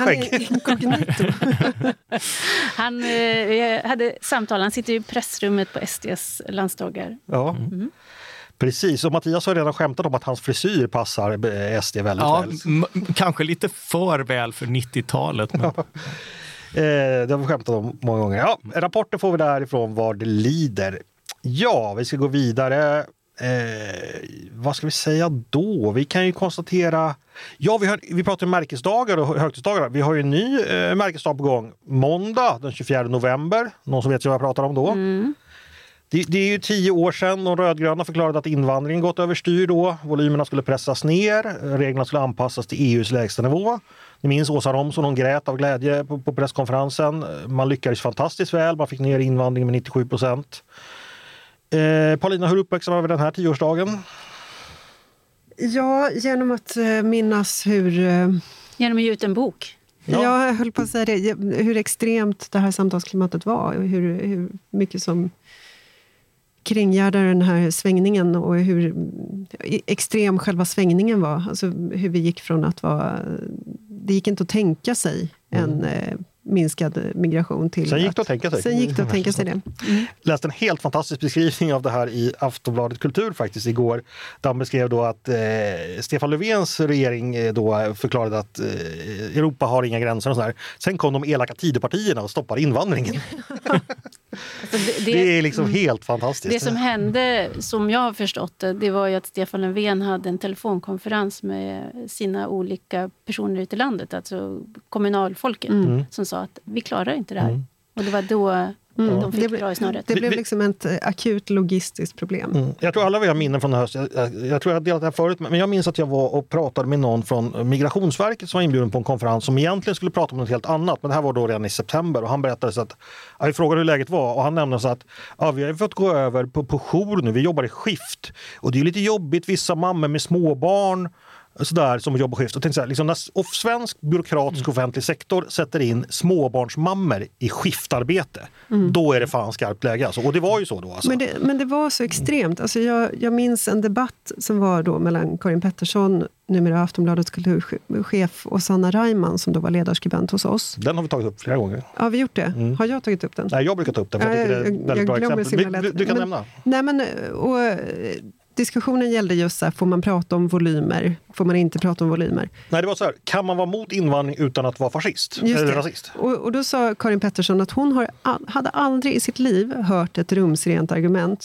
Speaker 2: Han hade samtal, han sitter i pressrummet på SDs landsdagar.
Speaker 1: Ja. Precis, och Mattias har redan skämtat om att hans frisyr passar SD väldigt väl.
Speaker 3: Kanske lite för väl för 90-talet. Men...
Speaker 1: Det har vi skämtat om många gånger. Ja, rapporten får vi därifrån vad det lider. Ja, vi ska gå vidare. Vad ska vi säga då? Vi kan ju konstatera... Ja, vi pratar om märkesdagar och högtidsdagar. Vi har ju en ny märkesdag på gång. Måndag den 24 november. Någon som vet vad jag pratar om då? Det är ju 10 år sedan de rödgröna förklarade att invandringen gått överstyr då. Volymerna skulle pressas ner. Reglerna skulle anpassas till EUs lägsta nivå. Ni minns Åsa Romson, hon grät av glädje på presskonferensen. Man lyckades fantastiskt väl. Man fick ner invandringen med 97%. Paulina, hur uppmärksammar vi den här 10-årsdagen?
Speaker 4: Ja, genom att minnas hur...
Speaker 2: Genom att ge ut en bok.
Speaker 4: Ja, jag höll på att säga det. Hur extremt det här samtalsklimatet var. Och hur mycket som kringgärdar den här svängningen och hur extrem själva svängningen var. Alltså hur vi gick från att vara... Det gick inte att tänka sig en minskad migration till...
Speaker 1: Sen gick det att tänka sig.
Speaker 4: Sen gick det att tänka sig det.
Speaker 1: Läste en helt fantastisk beskrivning av det här i Aftonbladet Kultur faktiskt igår. Där han beskrev då att Stefan Löfvens regering då förklarade att Europa har inga gränser och sådär. Sen kom de elaka Tidöpartierna och stoppade invandringen. Alltså det är liksom helt fantastiskt.
Speaker 2: Det som hände, som jag har förstått det var ju att Stefan Löfven hade en telefonkonferens med sina olika personer ute i landet, alltså kommunalfolket, som sa att vi klarar inte det här. Och det var då de fick dra i snöret.
Speaker 4: Det blev liksom ett akut logistiskt problem.
Speaker 1: Jag tror alla vi har minnen från höst. Jag tror jag har delat det här förut, men jag minns att jag var och pratade med någon från Migrationsverket som var inbjuden på en konferens som egentligen skulle prata om något helt annat. Men det här var då redan i september och han berättade så att jag frågade hur läget var och han nämnde så att vi har fått gå över på jour nu. Vi jobbar i skift och det är lite jobbigt. Vissa mammor med småbarn sådär som jobbar skift. Och tänkte så här, liksom när svensk byråkratisk offentlig sektor sätter in småbarnsmammor i skiftarbete, då är det fan skarpt läge. Alltså. Och det var ju så då. Alltså.
Speaker 4: Men det var så extremt. Alltså jag minns en debatt som var då mellan Karin Pettersson, numera Aftonbladets kulturchef, och Sanna Reimann som då var ledarskribent hos oss.
Speaker 1: Den har vi tagit upp flera gånger.
Speaker 4: Ja, vi gjort det. Har jag tagit upp den?
Speaker 1: Nej, jag brukar ta upp den. För jag tycker det är ett väldigt bra exempel. Du kan nämna.
Speaker 4: Nej, men... diskussionen gällde just så här, får man prata om volymer? Får man inte prata om volymer?
Speaker 1: Nej, det var så här, kan man vara mot invandring utan att vara fascist? Eller rasist?
Speaker 4: Och då sa Karin Pettersson att hon hade aldrig i sitt liv hört ett rumsrent argument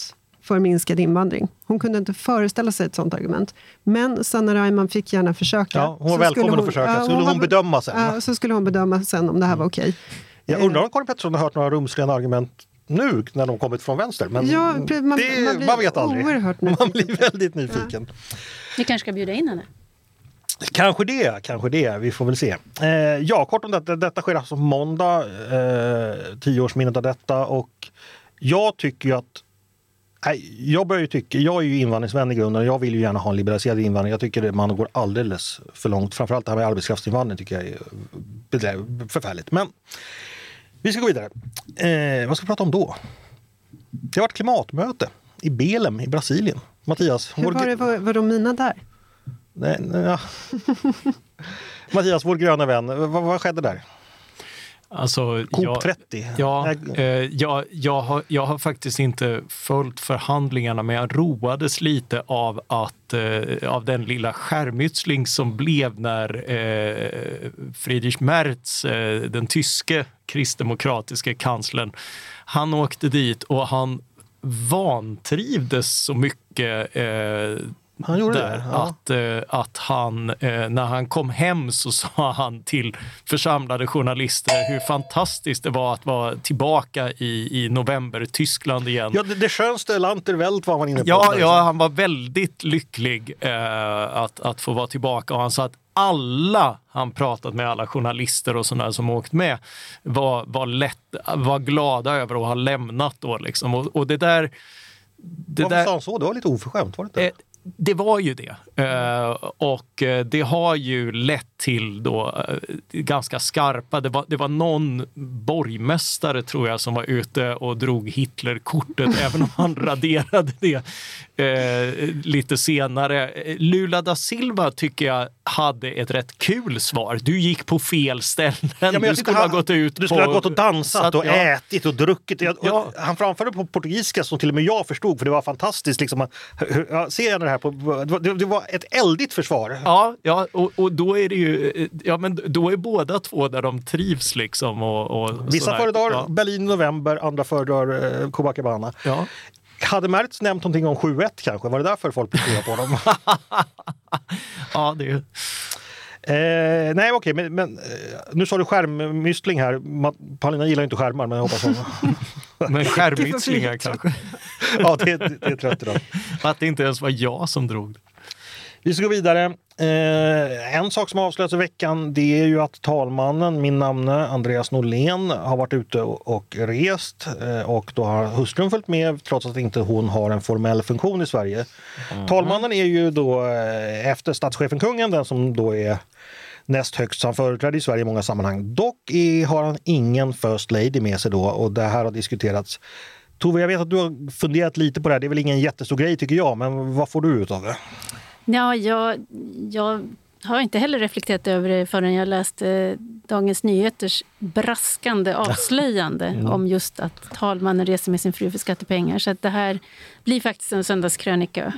Speaker 4: för minskad invandring. Hon kunde inte föreställa sig ett sånt argument. Men Sanna Reimann fick gärna försöka.
Speaker 1: Ja, hon var välkommen att försöka. Skulle hon bedöma sen?
Speaker 4: Ja, så skulle hon bedöma sen om det här var okej.
Speaker 1: Jag undrar om Karin Pettersson har hört några rumsliga argument nu när de kommit från vänster. Men
Speaker 4: ja,
Speaker 1: man vet aldrig. Man blir väldigt nyfiken.
Speaker 2: Ja. Vi kanske ska bjuda in henne.
Speaker 1: Kanske det. Vi får väl se. Ja, kort om detta. Detta sker alltså måndag, 10-årsminnet av detta. Och jag tycker ju att jag är ju invandringsvän i grunden och jag vill ju gärna ha en liberaliserad invandring. Jag tycker att man går alldeles för långt. Framförallt det här med arbetskraftsinvandring tycker jag är förfärligt. Men vi ska gå vidare. Vad ska vi prata om då? Det har varit klimatmöte i Belém i Brasilien. Mattias.
Speaker 4: Var de mina där?
Speaker 1: Nej. Mattias, vår gröna vän. Vad skedde där?
Speaker 3: Alltså,
Speaker 1: COP30?
Speaker 3: Jag har faktiskt inte följt förhandlingarna, men jag roades lite av den lilla skärmytsling som blev när Friedrich Merz, den tyske kristdemokratiska kanslern, han åkte dit och han vantrivdes så mycket
Speaker 1: han gjorde
Speaker 3: där,
Speaker 1: det, ja.
Speaker 3: att han, när han kom hem så sa han till församlade journalister hur fantastiskt det var att vara tillbaka i november i Tyskland igen.
Speaker 1: Ja, det skönste Land der Welt var han inne på.
Speaker 3: Ja, han var väldigt lycklig att få vara tillbaka, och han sa att han pratat med alla journalister och sådana som åkt med var glada över att ha lämnat då liksom. Och det där...
Speaker 1: Varför sa han så? Det var lite oförskämt, var det inte?
Speaker 3: Det var ju det. Och det har ju lett till då ganska skarpa... Det var någon borgmästare, tror jag, som var ute och drog Hitlerkortet, även om han raderade det lite senare. Lula da Silva tycker jag hade ett rätt kul svar. Du gick på fel ställen.
Speaker 1: Ja,
Speaker 3: du skulle ha gått ut
Speaker 1: Du skulle ha gått och dansat och ätit och druckit. Han framförde på portugisiska som till och med jag förstod, för det var fantastiskt. Liksom, ser jag det här på... Det var ett eldigt försvar.
Speaker 3: Ja, och då är det ju... Ja, men då är båda två där de trivs liksom. Och
Speaker 1: vissa föredrar Berlin i november, andra föredrar Copacabana. Ja. Hade Merz nämnt någonting om 7-1 kanske? Var det därför folk blev på dem?
Speaker 3: Ja, det är...
Speaker 1: Nej, okej, men nu sa du skärmmystling här. Paulina gillar inte skärmar, men jag hoppas hon...
Speaker 3: Men skärmmystlingar kanske.
Speaker 1: Ja, det är trött idag.
Speaker 3: Att det inte ens var jag som drog.
Speaker 1: Vi ska gå vidare. En sak som avslöjats i veckan, det är ju att talmannen, min namne Andreas Norlén, har varit ute och rest, och då har hustrun följt med trots att inte hon har en formell funktion i Sverige. Talmannen är ju då efter statschefen kungen den som då är näst högst som företräder i Sverige i många sammanhang. Dock har han ingen first lady med sig då, och det här har diskuterats. Tove, jag vet att du har funderat lite på det här. Det är väl ingen jättestor grej tycker jag, men vad får du ut av det?
Speaker 2: Ja, jag har inte heller reflekterat över det förrän jag läste Dagens Nyheters braskande avslöjande om just att talmannen reser med sin fru för skattepengar. Så att det här blir faktiskt en söndagskrönika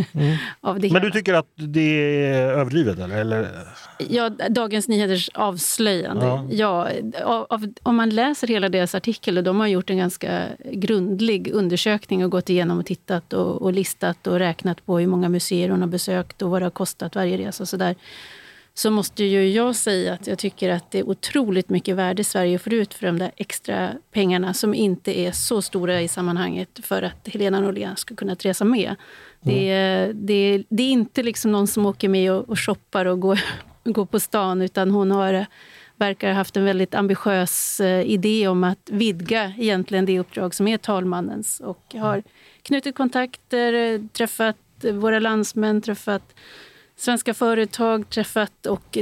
Speaker 2: av det.
Speaker 1: Men du tycker att det är överdrivet eller?
Speaker 2: Ja, Dagens Nyheters avslöjande. Ja, om man läser hela deras artikel, de har gjort en ganska grundlig undersökning och gått igenom och tittat och listat och räknat på hur många museer hon har besökt och vad det har kostat varje resa och sådär. Så måste ju jag säga att jag tycker att det är otroligt mycket värde Sverige får ut för de där extra pengarna som inte är så stora i sammanhanget för att Helena Norlén ska kunna resa med. Det är inte liksom någon som åker med och shoppar och går på stan, utan hon verkar ha haft en väldigt ambitiös idé om att vidga egentligen det uppdrag som är talmannens, och har knutit kontakter, träffat våra landsmän, träffat svenska företag, träffat och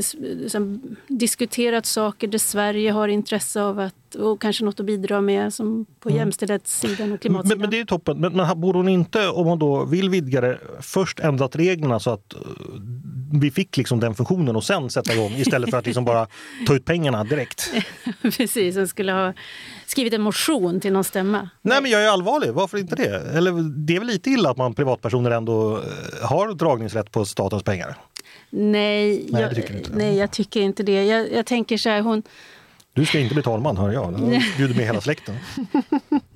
Speaker 2: diskuterat saker där Sverige har intresse av och kanske något att bidra med, som på jämställdhetssidan och klimatsidan.
Speaker 1: Men det är ju toppen. Men borde hon inte, om hon då vill vidga det, först ändrat reglerna så att vi fick liksom den funktionen och sen sätta igång istället för att liksom bara ta ut pengarna direkt?
Speaker 2: Precis, hon skulle ha skrivit en motion till någon stämma.
Speaker 1: Nej, men jag är allvarlig. Varför inte det? Eller det är väl lite illa att man privatpersoner ändå har dragningsrätt på statens pengar?
Speaker 2: Nej, jag tycker inte det. Jag tänker så här,
Speaker 1: Du ska inte bli talman, hör jag. Du bjuder med hela släkten.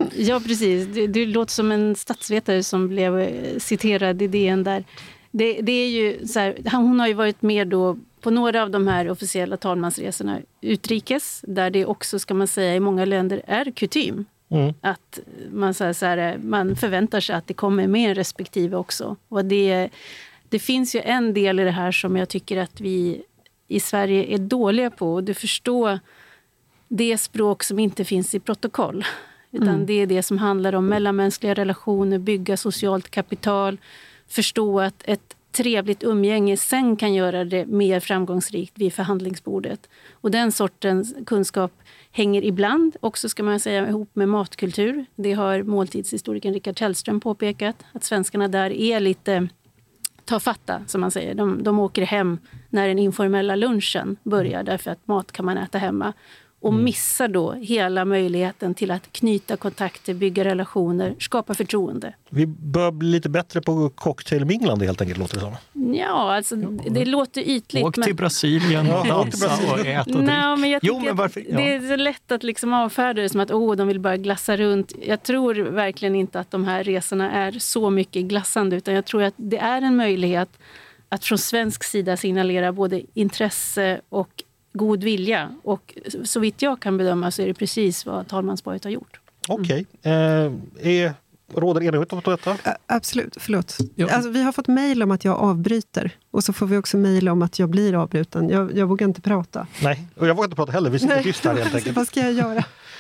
Speaker 2: Ja, precis. Du låter som en statsvetare som blev citerad i DN där. Det är ju så här, hon har ju varit med då på några av de här officiella talmansresorna utrikes, där det också, ska man säga, i många länder är kutym. Att man, så här, man förväntar sig att det kommer med en respektive också. Och det finns ju en del i det här som jag tycker att vi i Sverige är dåliga på. Du förstår det språk som inte finns i protokoll. Utan det är det som handlar om mellanmänskliga relationer, bygga socialt kapital, förstå att ett trevligt umgänge sen kan göra det mer framgångsrikt vid förhandlingsbordet. Och den sortens kunskap hänger ibland också, ska man säga, ihop med matkultur. Det har måltidshistorikern Rickard Källström påpekat, att svenskarna där är lite tafatta, som man säger. De åker hem när den informella lunchen börjar, därför att mat kan man äta hemma. Och missar då hela möjligheten till att knyta kontakter, bygga relationer, skapa förtroende.
Speaker 1: Vi bör bli lite bättre på cocktailminglande helt enkelt, låter det som.
Speaker 2: Ja, alltså det låter ytligt.
Speaker 3: Åk till Brasilien och dansa och äta och dricka.
Speaker 2: Men jag tycker det är så lätt att liksom avfärda det som att de vill bara glassa runt. Jag tror verkligen inte att de här resorna är så mycket glassande, utan jag tror att det är en möjlighet att från svensk sida signalera både intresse och god vilja, och så vitt jag kan bedöma så är det precis vad talmansparet har gjort.
Speaker 1: Okej. Råder enighet om detta?
Speaker 4: Absolut, förlåt. Alltså, vi har fått mejl om att jag avbryter, och så får vi också mejl om att jag blir avbruten. Jag vågar inte prata.
Speaker 1: Nej, och jag vågar inte prata heller. Vi sitter tyst här helt enkelt.
Speaker 4: Vad ska jag göra?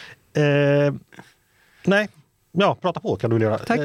Speaker 1: Prata på kan du göra.
Speaker 4: Tack.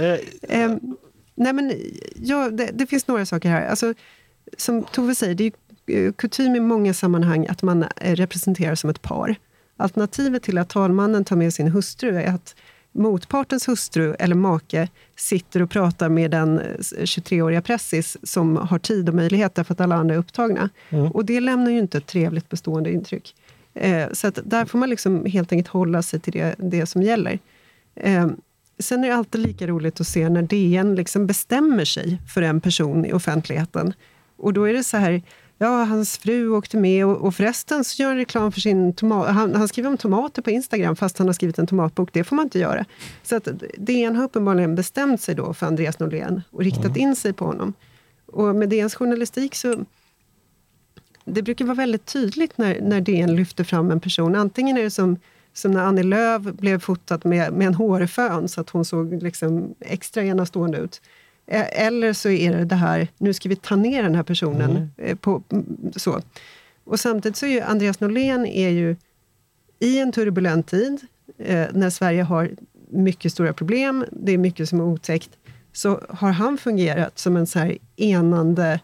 Speaker 4: Det finns några saker här. Alltså, som Tove säger, det är kutym i många sammanhang att man representerar som ett par. Alternativet till att talmannen tar med sin hustru är att motpartens hustru eller make sitter och pratar med den 23-åriga pressis som har tid och möjlighet därför att alla andra är upptagna. Och det lämnar ju inte ett trevligt bestående intryck. Så att där får man liksom helt enkelt hålla sig till det som gäller. Sen är det alltid lika roligt att se när DN liksom bestämmer sig för en person i offentligheten. Och då är det så här, hans fru åkte med och förresten så gör han reklam för sin tomat. Han skriver om tomater på Instagram fast han har skrivit en tomatbok. Det får man inte göra. Så att DN har uppenbarligen bestämt sig då för Andreas Norlén och riktat in sig på honom. Och med DNs journalistik så det brukar vara väldigt tydligt när DN lyfter fram en person. Antingen är det som när Annie Lööf blev fotad med en hårfön så att hon såg liksom extra enastående ut. Eller så är det här, nu ska vi ta ner den här personen så. Och samtidigt så är ju Andreas Norlén är ju i en turbulent tid när Sverige har mycket stora problem, det är mycket som är otäckt, så har han fungerat som en så här enande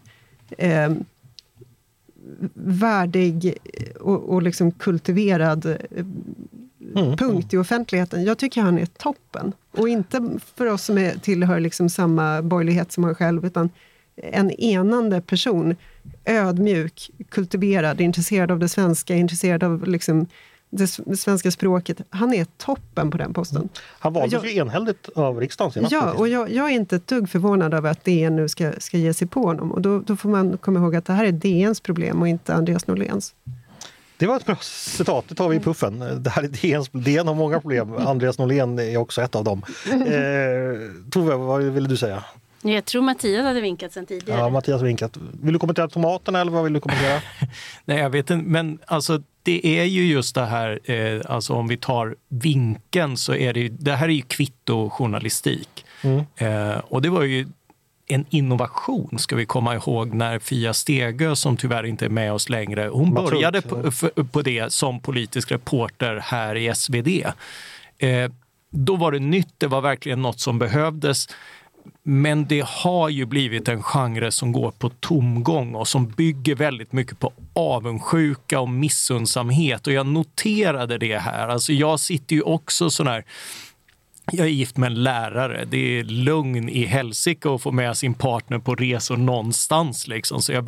Speaker 4: värdig och liksom kultiverad punkt i offentligheten. Jag tycker han är toppen. Och inte för oss som tillhör liksom samma borgerlighet som han själv, utan en enande person. Ödmjuk, kultiverad, intresserad av det svenska, intresserad av liksom det svenska språket. Han är toppen på den posten.
Speaker 1: Han valdes ju enhälligt av riksdagen senast.
Speaker 4: Ja, och jag är inte ett dugg förvånad över att DN nu ska ge sig på honom. Och då får man komma ihåg att det här är DNs problem och inte Andreas Norléns.
Speaker 1: Det var ett bra citat, det tar vi i puffen. Det här är DN har många problem. Andreas Norlén är också ett av dem. Tove, vad ville du säga?
Speaker 2: Jag tror Mattias hade vinkat sen tidigare.
Speaker 1: Ja, Mattias har vinkat. Vill du kommentera tomaterna eller vad vill du kommentera?
Speaker 3: Nej, jag vet inte, men alltså det är ju just det här, alltså om vi tar vinkeln så är det här är ju kvittojournalistik. Och det var ju en innovation, ska vi komma ihåg, när Fia Stegö, som tyvärr inte är med oss längre, hon började på det som politisk reporter här i SvD. Då var det nytt, det var verkligen något som behövdes. Men det har ju blivit en genre som går på tomgång och som bygger väldigt mycket på avundsjuka och missundsamhet. Och jag noterade det här. Alltså jag sitter ju också sån här... Jag är gift med en lärare. Det är lugn i helsike att få med sin partner på resor någonstans. Liksom. Så jag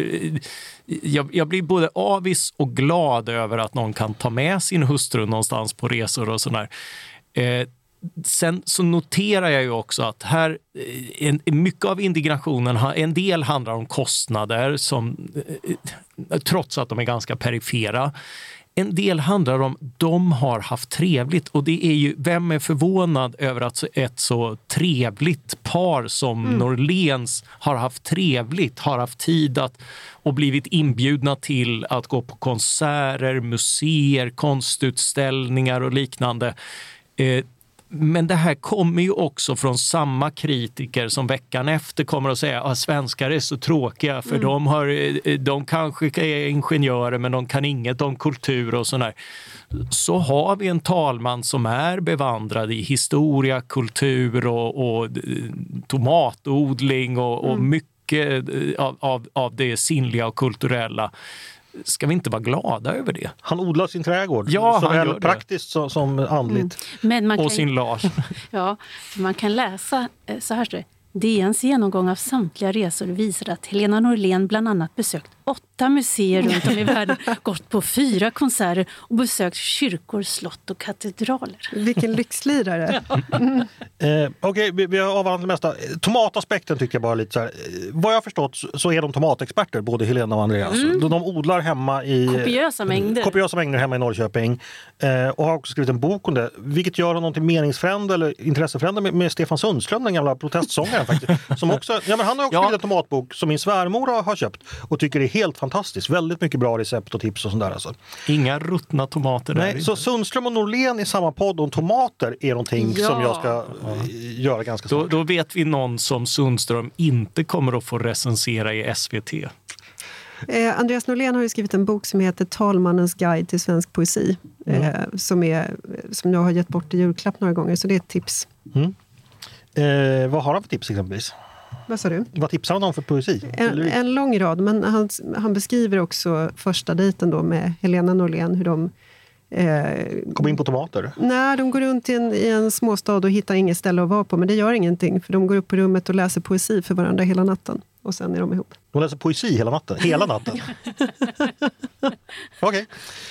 Speaker 3: blir både avis och glad över att någon kan ta med sin hustru någonstans på resor och sådär. Sen så noterar jag ju också att här mycket av indignationen, en del handlar om kostnader som, trots att de är ganska perifera. En del handlar om de har haft trevligt, och det är ju, vem är förvånad över att ett så trevligt par som Norléns har haft trevligt, har haft tid att och blivit inbjudna till att gå på konserter, museer, konstutställningar och liknande. Men det här kommer ju också från samma kritiker som veckan efter kommer att säga att svenskar är så tråkiga för de kanske är ingenjörer men de kan inget om kultur och sådär. Så har vi en talman som är bevandrad i historia, kultur och tomatodling och mycket av det sinnliga och kulturella. Ska vi inte vara glada över det?
Speaker 1: Han odlar sin trädgård,
Speaker 3: ja,
Speaker 1: såväl praktiskt som andligt.
Speaker 2: Men man
Speaker 3: och sin Lars.
Speaker 2: Ja, man kan läsa, så här står det. DNs genomgång av samtliga resor visar att Helena Norlén bland annat besökt 8 museer runt om i världen, gått på 4 konserter och besökt kyrkor, slott och katedraler.
Speaker 4: Vilken lyxlirare.
Speaker 1: Okej, vi har avhandlat det mesta. Tomataspekten tycker jag bara lite så här. Vad jag har förstått så är de tomatexperter, både Helena och Andreas. De odlar hemma i
Speaker 2: kopiösa mängder
Speaker 1: hemma i Norrköping och har också skrivit en bok om det, vilket gör honom till meningsfrände eller intressefrände med Stefan Sundström, den gamla protestsångaren faktiskt. Som också, han har också skrivit en tomatbok som min svärmor har köpt och tycker är helt fantastiskt. Väldigt mycket bra recept och tips och sånt där. Alltså.
Speaker 3: Inga ruttna tomater där.
Speaker 1: Nej, så Sundström och Norlén i samma podd om tomater är någonting som jag ska göra ganska snart.
Speaker 3: Då vet vi någon som Sundström inte kommer att få recensera i SVT.
Speaker 4: Andreas Norlén har ju skrivit en bok som heter Talmannens guide till svensk poesi. Som jag har gett bort i julklapp några gånger, så det är ett tips.
Speaker 1: Vad har han för tips exempelvis?
Speaker 4: Vad sa du?
Speaker 1: Vad tipsar han om för poesi?
Speaker 4: En lång rad, men han beskriver också första dejten då med Helena Norlén, hur de
Speaker 1: kom in på tomater?
Speaker 4: Nej, de går runt i en småstad och hittar inget ställe att vara på, men det gör ingenting, för de går upp på rummet och läser poesi för varandra hela natten, och sen är de ihop.
Speaker 1: De läser poesi hela natten? Hela natten? Okej.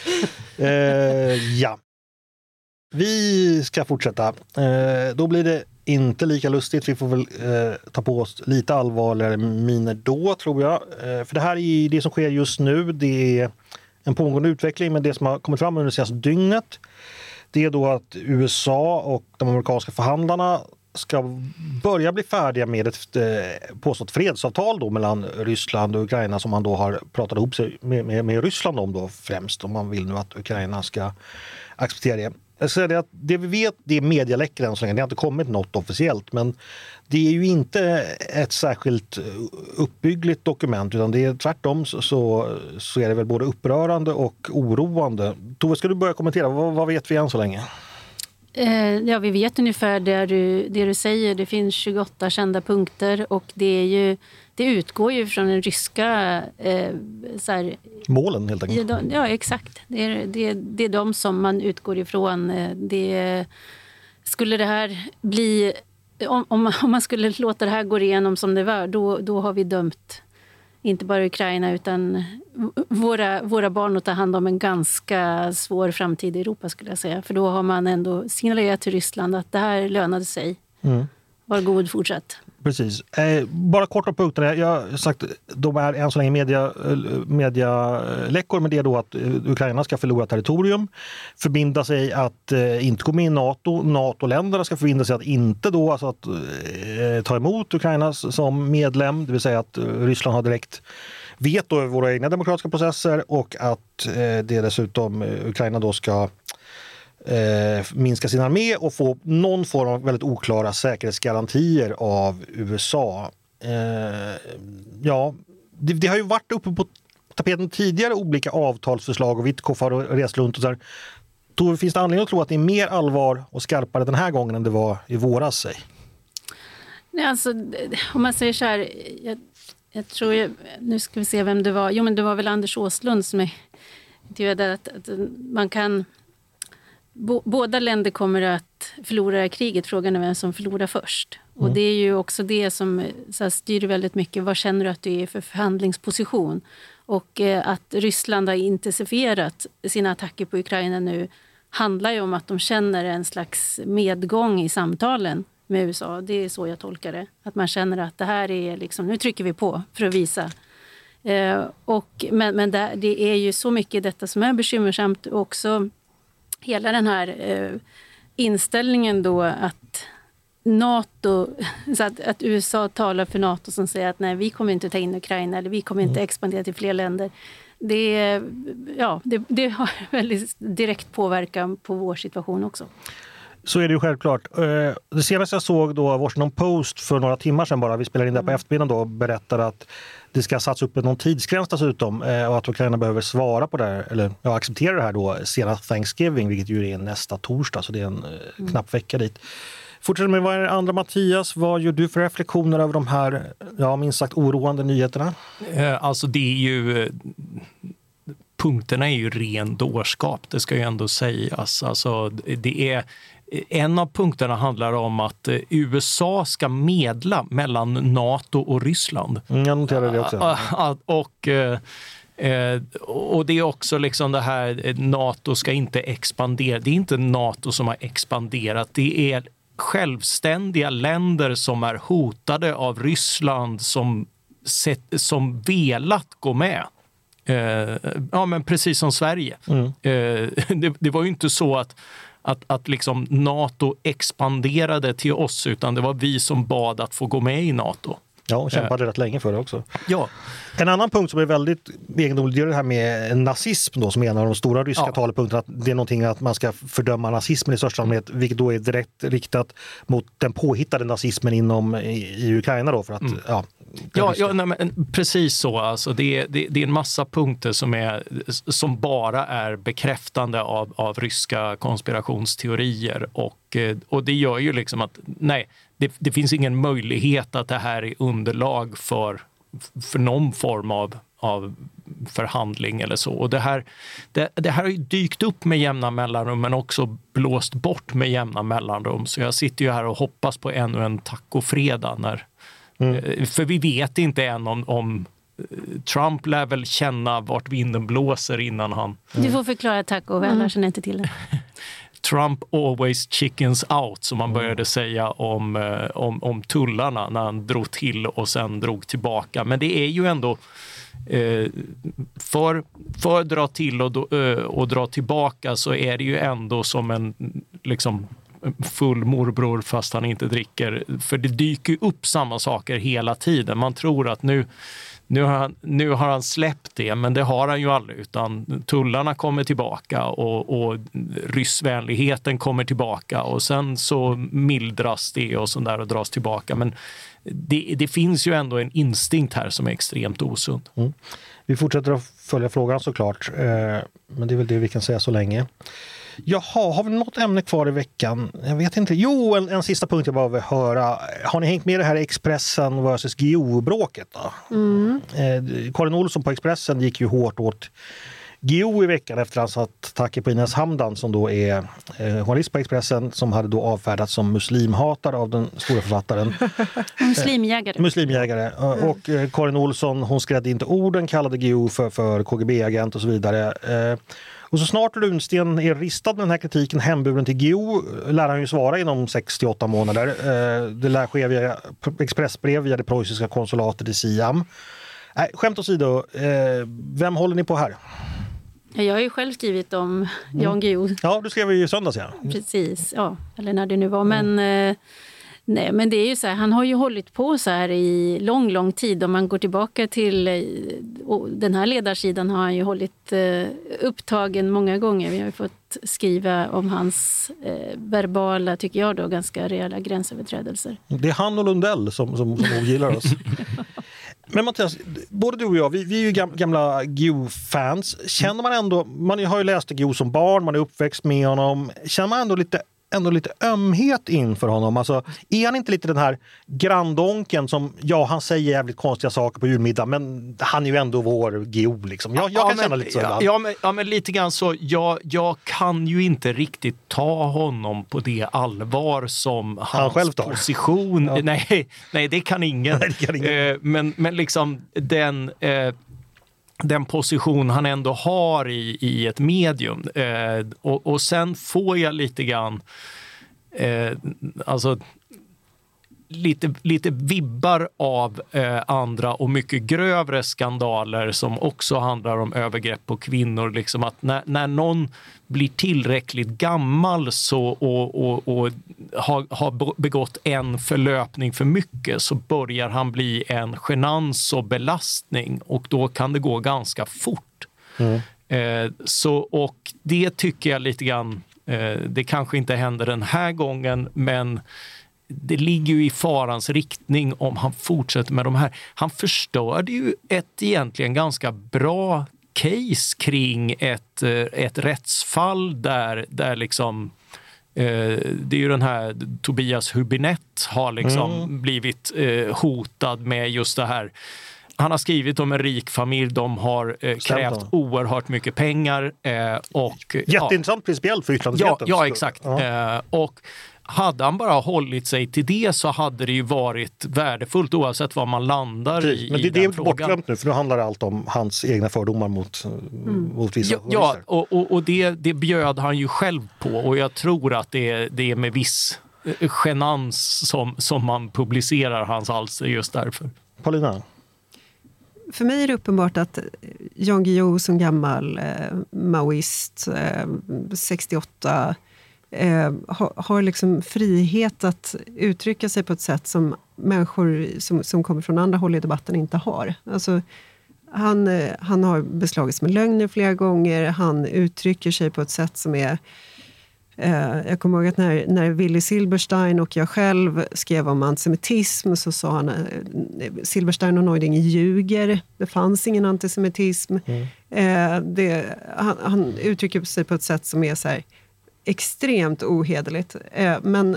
Speaker 1: Ja. Vi ska fortsätta. Då blir det inte lika lustigt. Vi får väl ta på oss lite allvarligare miner då, tror jag. För det här är det som sker just nu. Det är en pågående utveckling, men det som har kommit fram under det senaste dygnet, det är då att USA och de amerikanska förhandlarna ska börja bli färdiga med ett påstått fredsavtal då mellan Ryssland och Ukraina, som man då har pratat ihop sig med Ryssland om då främst, om man vill nu att Ukraina ska acceptera det. Jag säger det att det vi vet, det är medialäckor än så länge. Det har inte kommit något officiellt, men det är ju inte ett särskilt uppbyggligt dokument, utan det är tvärtom så är det väl både upprörande och oroande. Tove, ska du börja kommentera? Vad vet vi än så länge?
Speaker 2: Ja, vi vet ungefär det du säger. Det finns 28 kända punkter, och det utgår ju från den ryska
Speaker 1: målen helt enkelt.
Speaker 2: Ja, exakt. Det är de som man utgår ifrån. Skulle det här bli, om man skulle låta det här gå igenom som det var, då har vi dömt inte bara Ukraina utan våra barn att ta hand om en ganska svår framtid i Europa, skulle jag säga. För då har man ändå signalerat till Ryssland att det här lönade sig. Var god, fortsätt.
Speaker 1: Precis. Bara kort om punkterna. Jag har sagt de är än så länge medialäckor, men det är då att Ukraina ska förlora territorium, förbinda sig att inte gå med i NATO. NATO-länderna ska förbinda sig att inte då, alltså att ta emot Ukraina som medlem, det vill säga att Ryssland har direkt veto över våra egna demokratiska processer, och att det dessutom Ukraina då ska minska sin armé och få någon form av väldigt oklara säkerhetsgarantier av USA. Det har ju varit uppe på tapeten tidigare olika avtalsförslag, och Witkoff har rest runt och så här. Då finns det anledning att tro att det är mer allvar och skarpare den här gången än det var i våras?
Speaker 2: Nej, alltså, om man säger så här, jag tror, nu ska vi se vem det var. Jo, men det var väl Anders Åslund som intervjuade att man kan... Båda länder kommer att förlora kriget. Frågan är vem som förlorar först. Och det är ju också det som styr väldigt mycket. Vad känner du att du är för förhandlingsposition? Och att Ryssland har intensifierat sina attacker på Ukraina nu handlar ju om att de känner en slags medgång i samtalen med USA. Det är så jag tolkar det. Att man känner att det här är liksom, nu trycker vi på för att visa Men det är ju så mycket detta som är bekymmersamt. Också hela den här inställningen då att NATO, så att USA talar för NATO som säger att nej, vi kommer inte ta in Ukraina eller vi kommer inte expandera till fler länder. Det har väldigt direkt påverkan på vår situation också.
Speaker 1: Så är det ju självklart. Det senaste jag såg då Washington Post för några timmar sedan bara, vi spelar in det på eftermiddagen då, berättade att det ska satts upp någon tidsgräns dessutom och att Ukraina behöver svara på det här, eller acceptera det här då senast Thanksgiving, vilket ju är nästa torsdag, så det är en knapp vecka dit. Fortsätter med vad är det andra, Mattias? Vad gör du för reflektioner över de här, minst sagt oroande nyheterna?
Speaker 3: Alltså det är ju... Punkterna är ju ren dårskap, det ska ju ändå sägas. Alltså det är... En av punkterna handlar om att USA ska medla mellan NATO och Ryssland.
Speaker 1: Jag noterar det också.
Speaker 3: Och det är också liksom det här, NATO ska inte expandera. Det är inte NATO som har expanderat, det är självständiga länder som är hotade av Ryssland som velat gå med. Men precis som Sverige. Det var ju inte så att liksom NATO expanderade till oss, utan det var vi som bad att få gå med i NATO.
Speaker 1: Ja, och kämpade rätt länge för det också.
Speaker 3: Ja.
Speaker 1: En annan punkt som är väldigt egendomlig är det här med nazism då, som är en av de stora ryska talepunkterna. Att det är någonting att man ska fördöma nazismen i största allmänhet, vilket då är direkt riktat mot den påhittade nazismen i Ukraina då, för att
Speaker 3: precis så. Alltså, det är en massa punkter som bara är bekräftande av ryska konspirationsteorier och det gör ju liksom att det finns ingen möjlighet att det här är underlag för någon form av förhandling eller så. Och det här har ju dykt upp med jämna mellanrum, men också blåst bort med jämna mellanrum. Så jag sitter ju här och hoppas på ännu en tacofredag för vi vet inte än om Trump lär väl känna vart vinden blåser innan han...
Speaker 2: Du får förklara taco, annars känner jag inte till det.
Speaker 3: Trump always chickens out, som man började säga om tullarna när han drog till och sen drog tillbaka. Men det är ju ändå för dra till och dra tillbaka, så är det ju ändå som en liksom full morbror fast han inte dricker. För det dyker ju upp samma saker hela tiden. Man tror att nu har han släppt det, men det har han ju aldrig, utan tullarna kommer tillbaka och ryssvänligheten kommer tillbaka och sen så mildras det och sånt där och dras tillbaka. Men det finns ju ändå en instinkt här som är extremt osund.
Speaker 1: Vi fortsätter att följa frågan såklart, men det är väl det vi kan säga så länge. Jaha, har vi något ämne kvar i veckan? Jag vet inte. Jo, en sista punkt jag bara vill höra. Har ni hängt med det här Expressen versus GO-bråket då? Karin Olsson på Expressen gick ju hårt åt GO i veckan efter hans attacker på Ines Hamdan, som då är journalist på Expressen, som hade då avfärdats som muslimhatare av den stora författaren. Muslimjägare. Och Karin Olsson, hon skrädde inte orden, kallade GO för KGB-agent och så vidare. Och så snart Runsten är ristad med den här kritiken, hemburen till GO, lär han ju svara inom 6-8 månader. Det lär ske via expressbrev via det preussiska konsulatet i Siam. Skämt åsido, vem håller ni på här?
Speaker 2: Jag har ju själv skrivit om Jan Guillou.
Speaker 1: Ja, du skrev ju i söndags, ja.
Speaker 2: Precis, ja. Eller när det nu var. Men det är ju så här, han har ju hållit på så här i lång tid. Om man går tillbaka till den här ledarsidan har han ju hållit upptagen många gånger. Vi har ju fått skriva om hans verbala, tycker jag då, ganska rejäla gränsöverträdelser. Det
Speaker 1: är han och Lundell som ogillar oss. Men Mattias, både du och jag, vi är ju gamla GO-fans. Känner man ändå, man har ju läst GO som barn, man är uppväxt med honom. Känner man ändå lite ömhet inför honom? Alltså, är han inte lite den här grandonken som, han säger jävligt konstiga saker på julmiddag, men han är ju ändå vår GO liksom. Jag kan känna lite så ibland.
Speaker 3: Men lite grann så, jag kan ju inte riktigt ta honom på det allvar som hans
Speaker 1: själv
Speaker 3: position. Ja. Nej, det kan ingen. Nej, det kan ingen. Men liksom den position han ändå har i ett medium. Och sen får jag lite grann alltså lite vibbar av andra och mycket grövre skandaler som också handlar om övergrepp på kvinnor. Liksom att när någon blir tillräckligt gammal och har begått en förlöpning för mycket, så börjar han bli en genans och belastning, och då kan det gå ganska fort. Och det tycker jag lite grann, det kanske inte händer den här gången, men det ligger ju i farans riktning om han fortsätter med de här. Han förstörde ju ett egentligen ganska bra case kring ett rättsfall där liksom det är ju den här Tobias Hübinette har liksom blivit hotad med just det här. Han har skrivit om en rik familj, de har krävt oerhört mycket pengar.
Speaker 1: Jätteintressant principiellt för yttrandefriheten.
Speaker 3: Ja, exakt. Och hade han bara hållit sig till det, så hade det ju varit värdefullt oavsett vad man landar i.
Speaker 1: Men det är bortglömt nu, för nu handlar allt om hans egna fördomar mot vissa journalister.
Speaker 3: Ja, och det bjöd han ju själv på, och jag tror att det är med viss genans som man publicerar hans alster just därför.
Speaker 1: Paulina?
Speaker 4: För mig är det uppenbart att Jan Guillou som gammal maoist, 68, har liksom frihet att uttrycka sig på ett sätt som människor som kommer från andra håll i debatten inte har. Alltså, han har beslagits med lögner flera gånger. Han uttrycker sig på ett sätt som är... jag kommer ihåg att när Willy Silberstein och jag själv skrev om antisemitism, så sa han Silberstein och Neuding ljuger. Det fanns ingen antisemitism. Han uttrycker sig på ett sätt som är så här extremt ohederligt. Men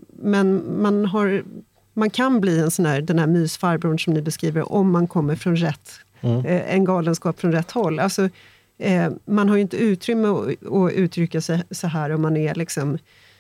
Speaker 4: man kan bli den här mysfarbrorn som ni beskriver, om man kommer från en galenskap från rätt håll. Alltså, man har ju inte utrymme att uttrycka sig så här om man är liksom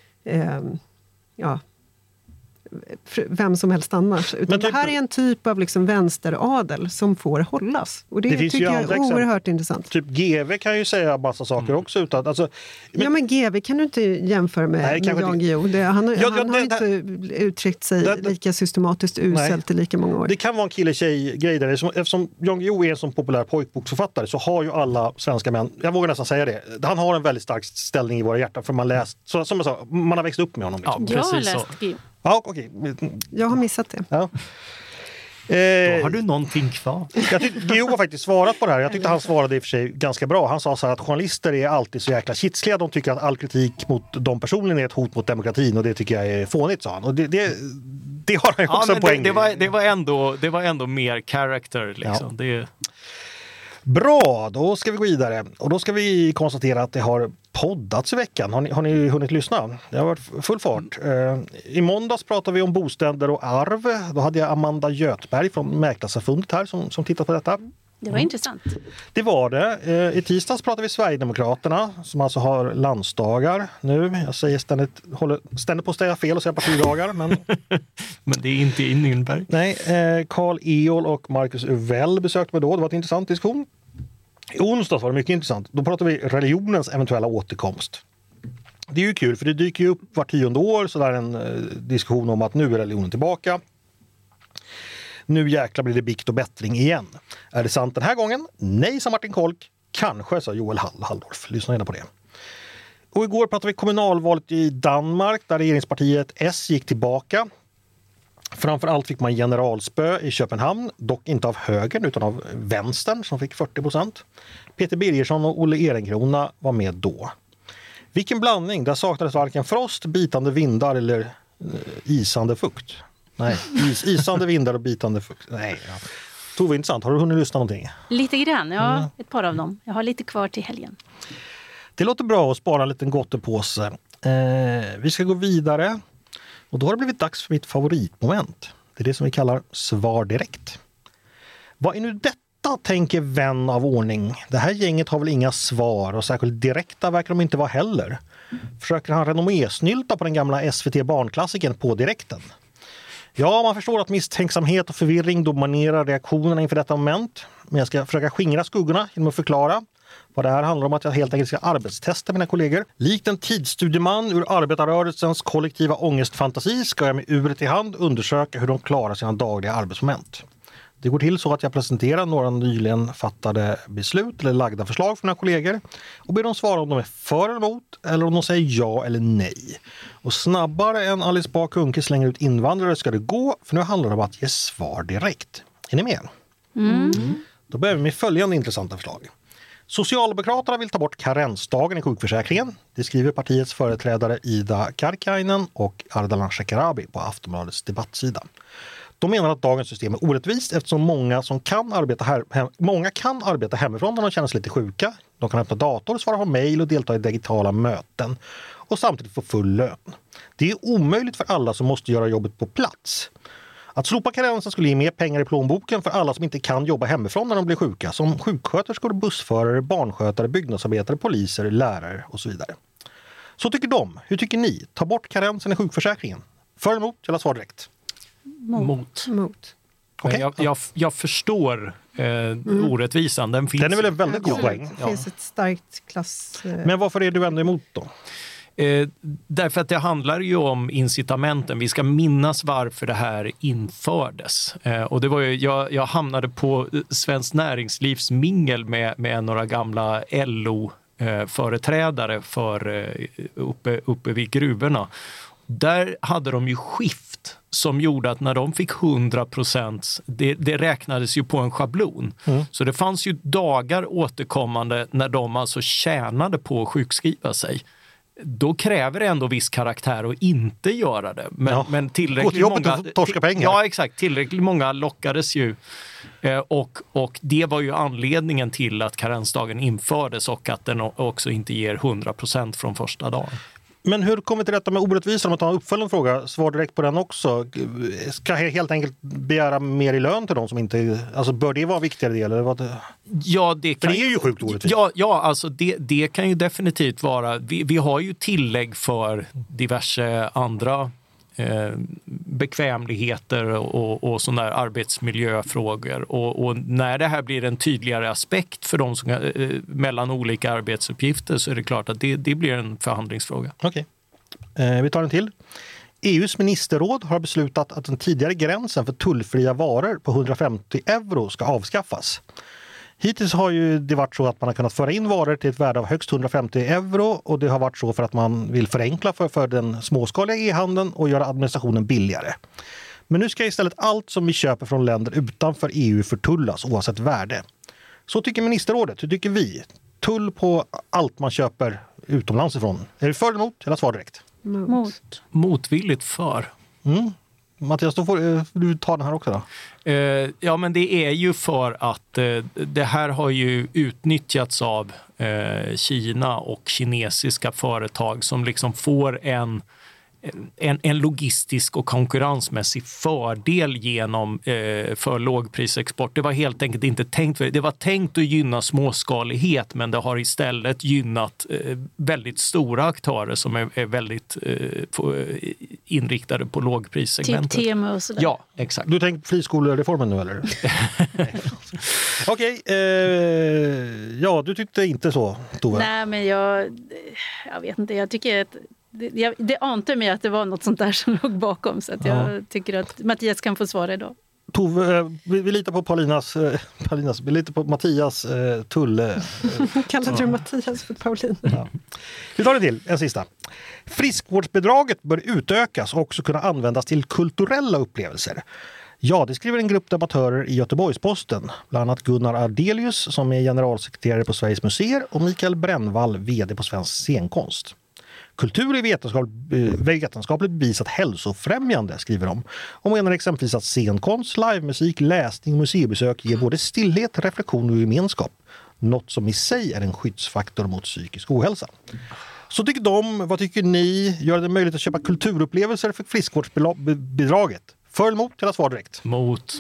Speaker 4: vem som helst annars. Utan det här är en typ av liksom vänsteradel som får hållas. Och det tycker jag är oerhört intressant.
Speaker 1: Typ GV kan ju säga massa saker också. Utan, alltså,
Speaker 4: ja, men GV kan du inte jämföra med Jan Guillou. Han har inte uttryckt sig lika systematiskt uselt i lika många år.
Speaker 1: Det kan vara en kille-tjej-grej där. Eftersom Jan Guillou är en sån populär pojkboksförfattare, så har ju alla svenska män, jag vågar nästan säga det, han har en väldigt stark ställning i våra hjärtan, för man läst, som jag sa, man har växt upp med honom. Liksom.
Speaker 2: Jag har läst Guillou.
Speaker 1: Ja, okej.
Speaker 4: Jag har missat det.
Speaker 1: Ja.
Speaker 3: Då har du någonting kvar.
Speaker 1: Jag tyckte Guillou har faktiskt svarat på det här. Jag tyckte han svarade i och för sig ganska bra. Han sa så här att journalister är alltid så jäkla kitsliga. De tycker att all kritik mot dem personligen är ett hot mot demokratin, och det tycker jag är fånigt, sa han. Och det har han ju också en poäng.
Speaker 3: Det var ändå mer character liksom. Ja.
Speaker 1: Bra, då ska vi gå vidare. Och då ska vi konstatera att det har poddats i veckan. Har ni hunnit lyssna? Det har varit full fart. I måndags pratade vi om bostäder och arv. Då hade jag Amanda Göthberg från Mäklarsamfundet här som tittat på detta.
Speaker 2: Det var intressant.
Speaker 1: Det var det. I tisdags pratade vi Sverigedemokraterna, som alltså har landsdagar nu. Jag säger ständigt på att säga fel och säga partidagar. Men
Speaker 3: det är inte i Nürnberg.
Speaker 1: Nej, Carl Eol och Marcus Uvell besökte mig då. Det var en intressant diskussion. I onsdags var det mycket intressant. Då pratade vi religionens eventuella återkomst. Det är ju kul, för det dyker ju upp var 10:e år så där en diskussion om att nu är religionen tillbaka. Nu jäkla blir det bikt och bättring igen. Är det sant den här gången? Nej, sa Martin Kolk. Kanske, sa Joel Halldorf. Lyssna gärna på det. Och igår pratade vi kommunalvalet i Danmark, där regeringspartiet S gick tillbaka. Framförallt fick man generalspö i Köpenhamn, dock inte av högern utan av vänstern som fick 40%. Peter Birgersson och Olle Ehrenkrona var med då. Vilken blandning! Där saknades varken frost, bitande vindar eller isande fukt. Nej, isande vindar och bitande fukt. Nej, ja. Tove, intressant. Har du hunnit lyssna någonting?
Speaker 2: Lite grann, ja. Ett par av dem. Jag har lite kvar till helgen.
Speaker 1: Det låter bra att spara en liten gottepåse. Vi ska gå vidare. Och då har det blivit dags för mitt favoritmoment. Det är det som vi kallar svar direkt. Vad är nu detta, tänker vän av ordning? Det här gänget har väl inga svar, och särskilt direkta verkar de inte vara heller. Försöker han renommésnylta på den gamla SVT-barnklassiken på direkten? Ja, man förstår att misstänksamhet och förvirring dominerar reaktionerna inför detta moment. Men jag ska försöka skingra skuggorna genom att förklara Vad det här handlar om att jag helt enkelt ska arbetstesta mina kollegor. Likt en tidsstudieman ur arbetarrörelsens kollektiva ångestfantasi ska jag med uret i hand undersöka hur de klarar sina dagliga arbetsmoment. Det går till så att jag presenterar några nyligen fattade beslut eller lagda förslag från mina kollegor och ber dem svara om de är för eller emot eller om de säger ja eller nej. Och snabbare än Alice Bah Kuhnke slänger ut invandrare ska det gå, för nu handlar det om att ge svar direkt. Är ni med? Då börjar vi med följande intressanta förslag. Socialdemokraterna vill ta bort karensdagen i sjukförsäkringen. Det skriver partiets företrädare Ida Karkiainen och Ardalan Shekarabi på Aftonbladets debattsida. De menar att dagens system är orättvist eftersom många kan arbeta hemifrån när de känner sig lite sjuka. De kan öppna dator, svara på mejl och delta i digitala möten och samtidigt få full lön. Det är omöjligt för alla som måste göra jobbet på plats. Att slopa karensen skulle ge mer pengar i plånboken för alla som inte kan jobba hemifrån när de blir sjuka, som sjuksköterskor, bussförare, barnskötare, byggnadsarbetare, poliser, lärare och så vidare. Så tycker de. Hur tycker ni? Ta bort karensen i sjukförsäkringen. För eller emot? Jag svar direkt.
Speaker 3: Mot.
Speaker 1: Okay.
Speaker 3: Jag förstår orättvisan. Den finns.
Speaker 1: Den är väl en väldigt god poäng.
Speaker 4: Det finns ett starkt klass...
Speaker 1: Men varför är du ändå emot då?
Speaker 3: Därför att det handlar ju om incitamenten. Vi ska minnas varför det här infördes. Och det var ju, jag hamnade på Svenskt Näringslivs mingel med några gamla LO-företrädare uppe vid gruvorna. Där hade de ju skift som gjorde att när de fick 100%, det räknades ju på en schablon. Så det fanns ju dagar återkommande när de alltså tjänade på att sjukskriva sig. Då kräver det ändå viss karaktär att inte göra det. Men tillräckligt många...
Speaker 1: torska pengar.
Speaker 3: Ja, exakt. Tillräckligt många lockades ju. Och det var ju anledningen till att karensdagen infördes och att den också inte ger 100% från första dagen.
Speaker 1: Men hur kommer vi till detta med orättvisa? Om man tar en uppföljande fråga, svar direkt på den också. Ska jag helt enkelt begära mer i lön till de som inte... Alltså bör det vara en viktigare del? Eller vad
Speaker 3: Ja, det kan...
Speaker 1: För det är ju sjukt orättvist.
Speaker 3: Ja, alltså det kan ju definitivt vara... Vi har ju tillägg för diverse andra bekvämligheter och sådana där arbetsmiljöfrågor. Och när det här blir en tydligare aspekt för de som mellan olika arbetsuppgifter så är det klart att det blir en förhandlingsfråga.
Speaker 1: Okej. Vi tar en till. EUs ministerråd har beslutat att den tidigare gränsen för tullfria varor på 150 euro ska avskaffas. Hittills har ju det varit så att man har kunnat föra in varor till ett värde av högst 150 euro och det har varit så för att man vill förenkla för den småskaliga e-handeln och göra administrationen billigare. Men nu ska istället allt som vi köper från länder utanför EU förtullas oavsett värde. Så tycker ministerrådet. Hur tycker vi? Tull på allt man köper utomlands ifrån. Är det för eller emot? Eller svar direkt?
Speaker 2: Mot.
Speaker 3: Motvilligt för.
Speaker 1: Mattias, då får du ta den här också då.
Speaker 3: Ja, men det är ju för att det här har ju utnyttjats av Kina och kinesiska företag som liksom får en logistisk och konkurrensmässig fördel genom för lågprisexport. Det var helt enkelt inte tänkt för det. var tänkt att gynna småskalighet, men det har istället gynnat väldigt stora aktörer som är väldigt inriktade på lågprissegmentet.
Speaker 2: Typ Temu och sådär.
Speaker 3: Ja, exakt.
Speaker 1: Du tänker friskolereformen nu eller? Okej, ja, du tyckte inte så, Tove?
Speaker 2: Nej, men jag vet inte. Jag tycker att det ante mig att det var något sånt där som låg bakom, så att jag tycker att Mattias kan få svara idag.
Speaker 1: Tove, vi litar på vi litar på Mattias tull.
Speaker 4: Kallade du Mattias för Paulina?
Speaker 1: Ja. Vi tar det till, en sista. Friskvårdsbidraget bör utökas och också kunna användas till kulturella upplevelser. Ja, det skriver en grupp debattörer i Göteborgs-Posten. Bland annat Gunnar Ardelius som är generalsekreterare på Sveriges museer och Mikael Brännvall, vd på Svensk scenkonst. Kultur är vetenskapligt bevisat hälsofrämjande, skriver de. Och menar exempelvis att scenkonst, livemusik, läsning och museibesök ger både stillhet, reflektion och gemenskap. Något som i sig är en skyddsfaktor mot psykisk ohälsa. Så tycker de, vad tycker ni? Gör det möjligt att köpa kulturupplevelser för friskvårdsbidraget? För eller emot? Eller svar direkt?
Speaker 3: Mot.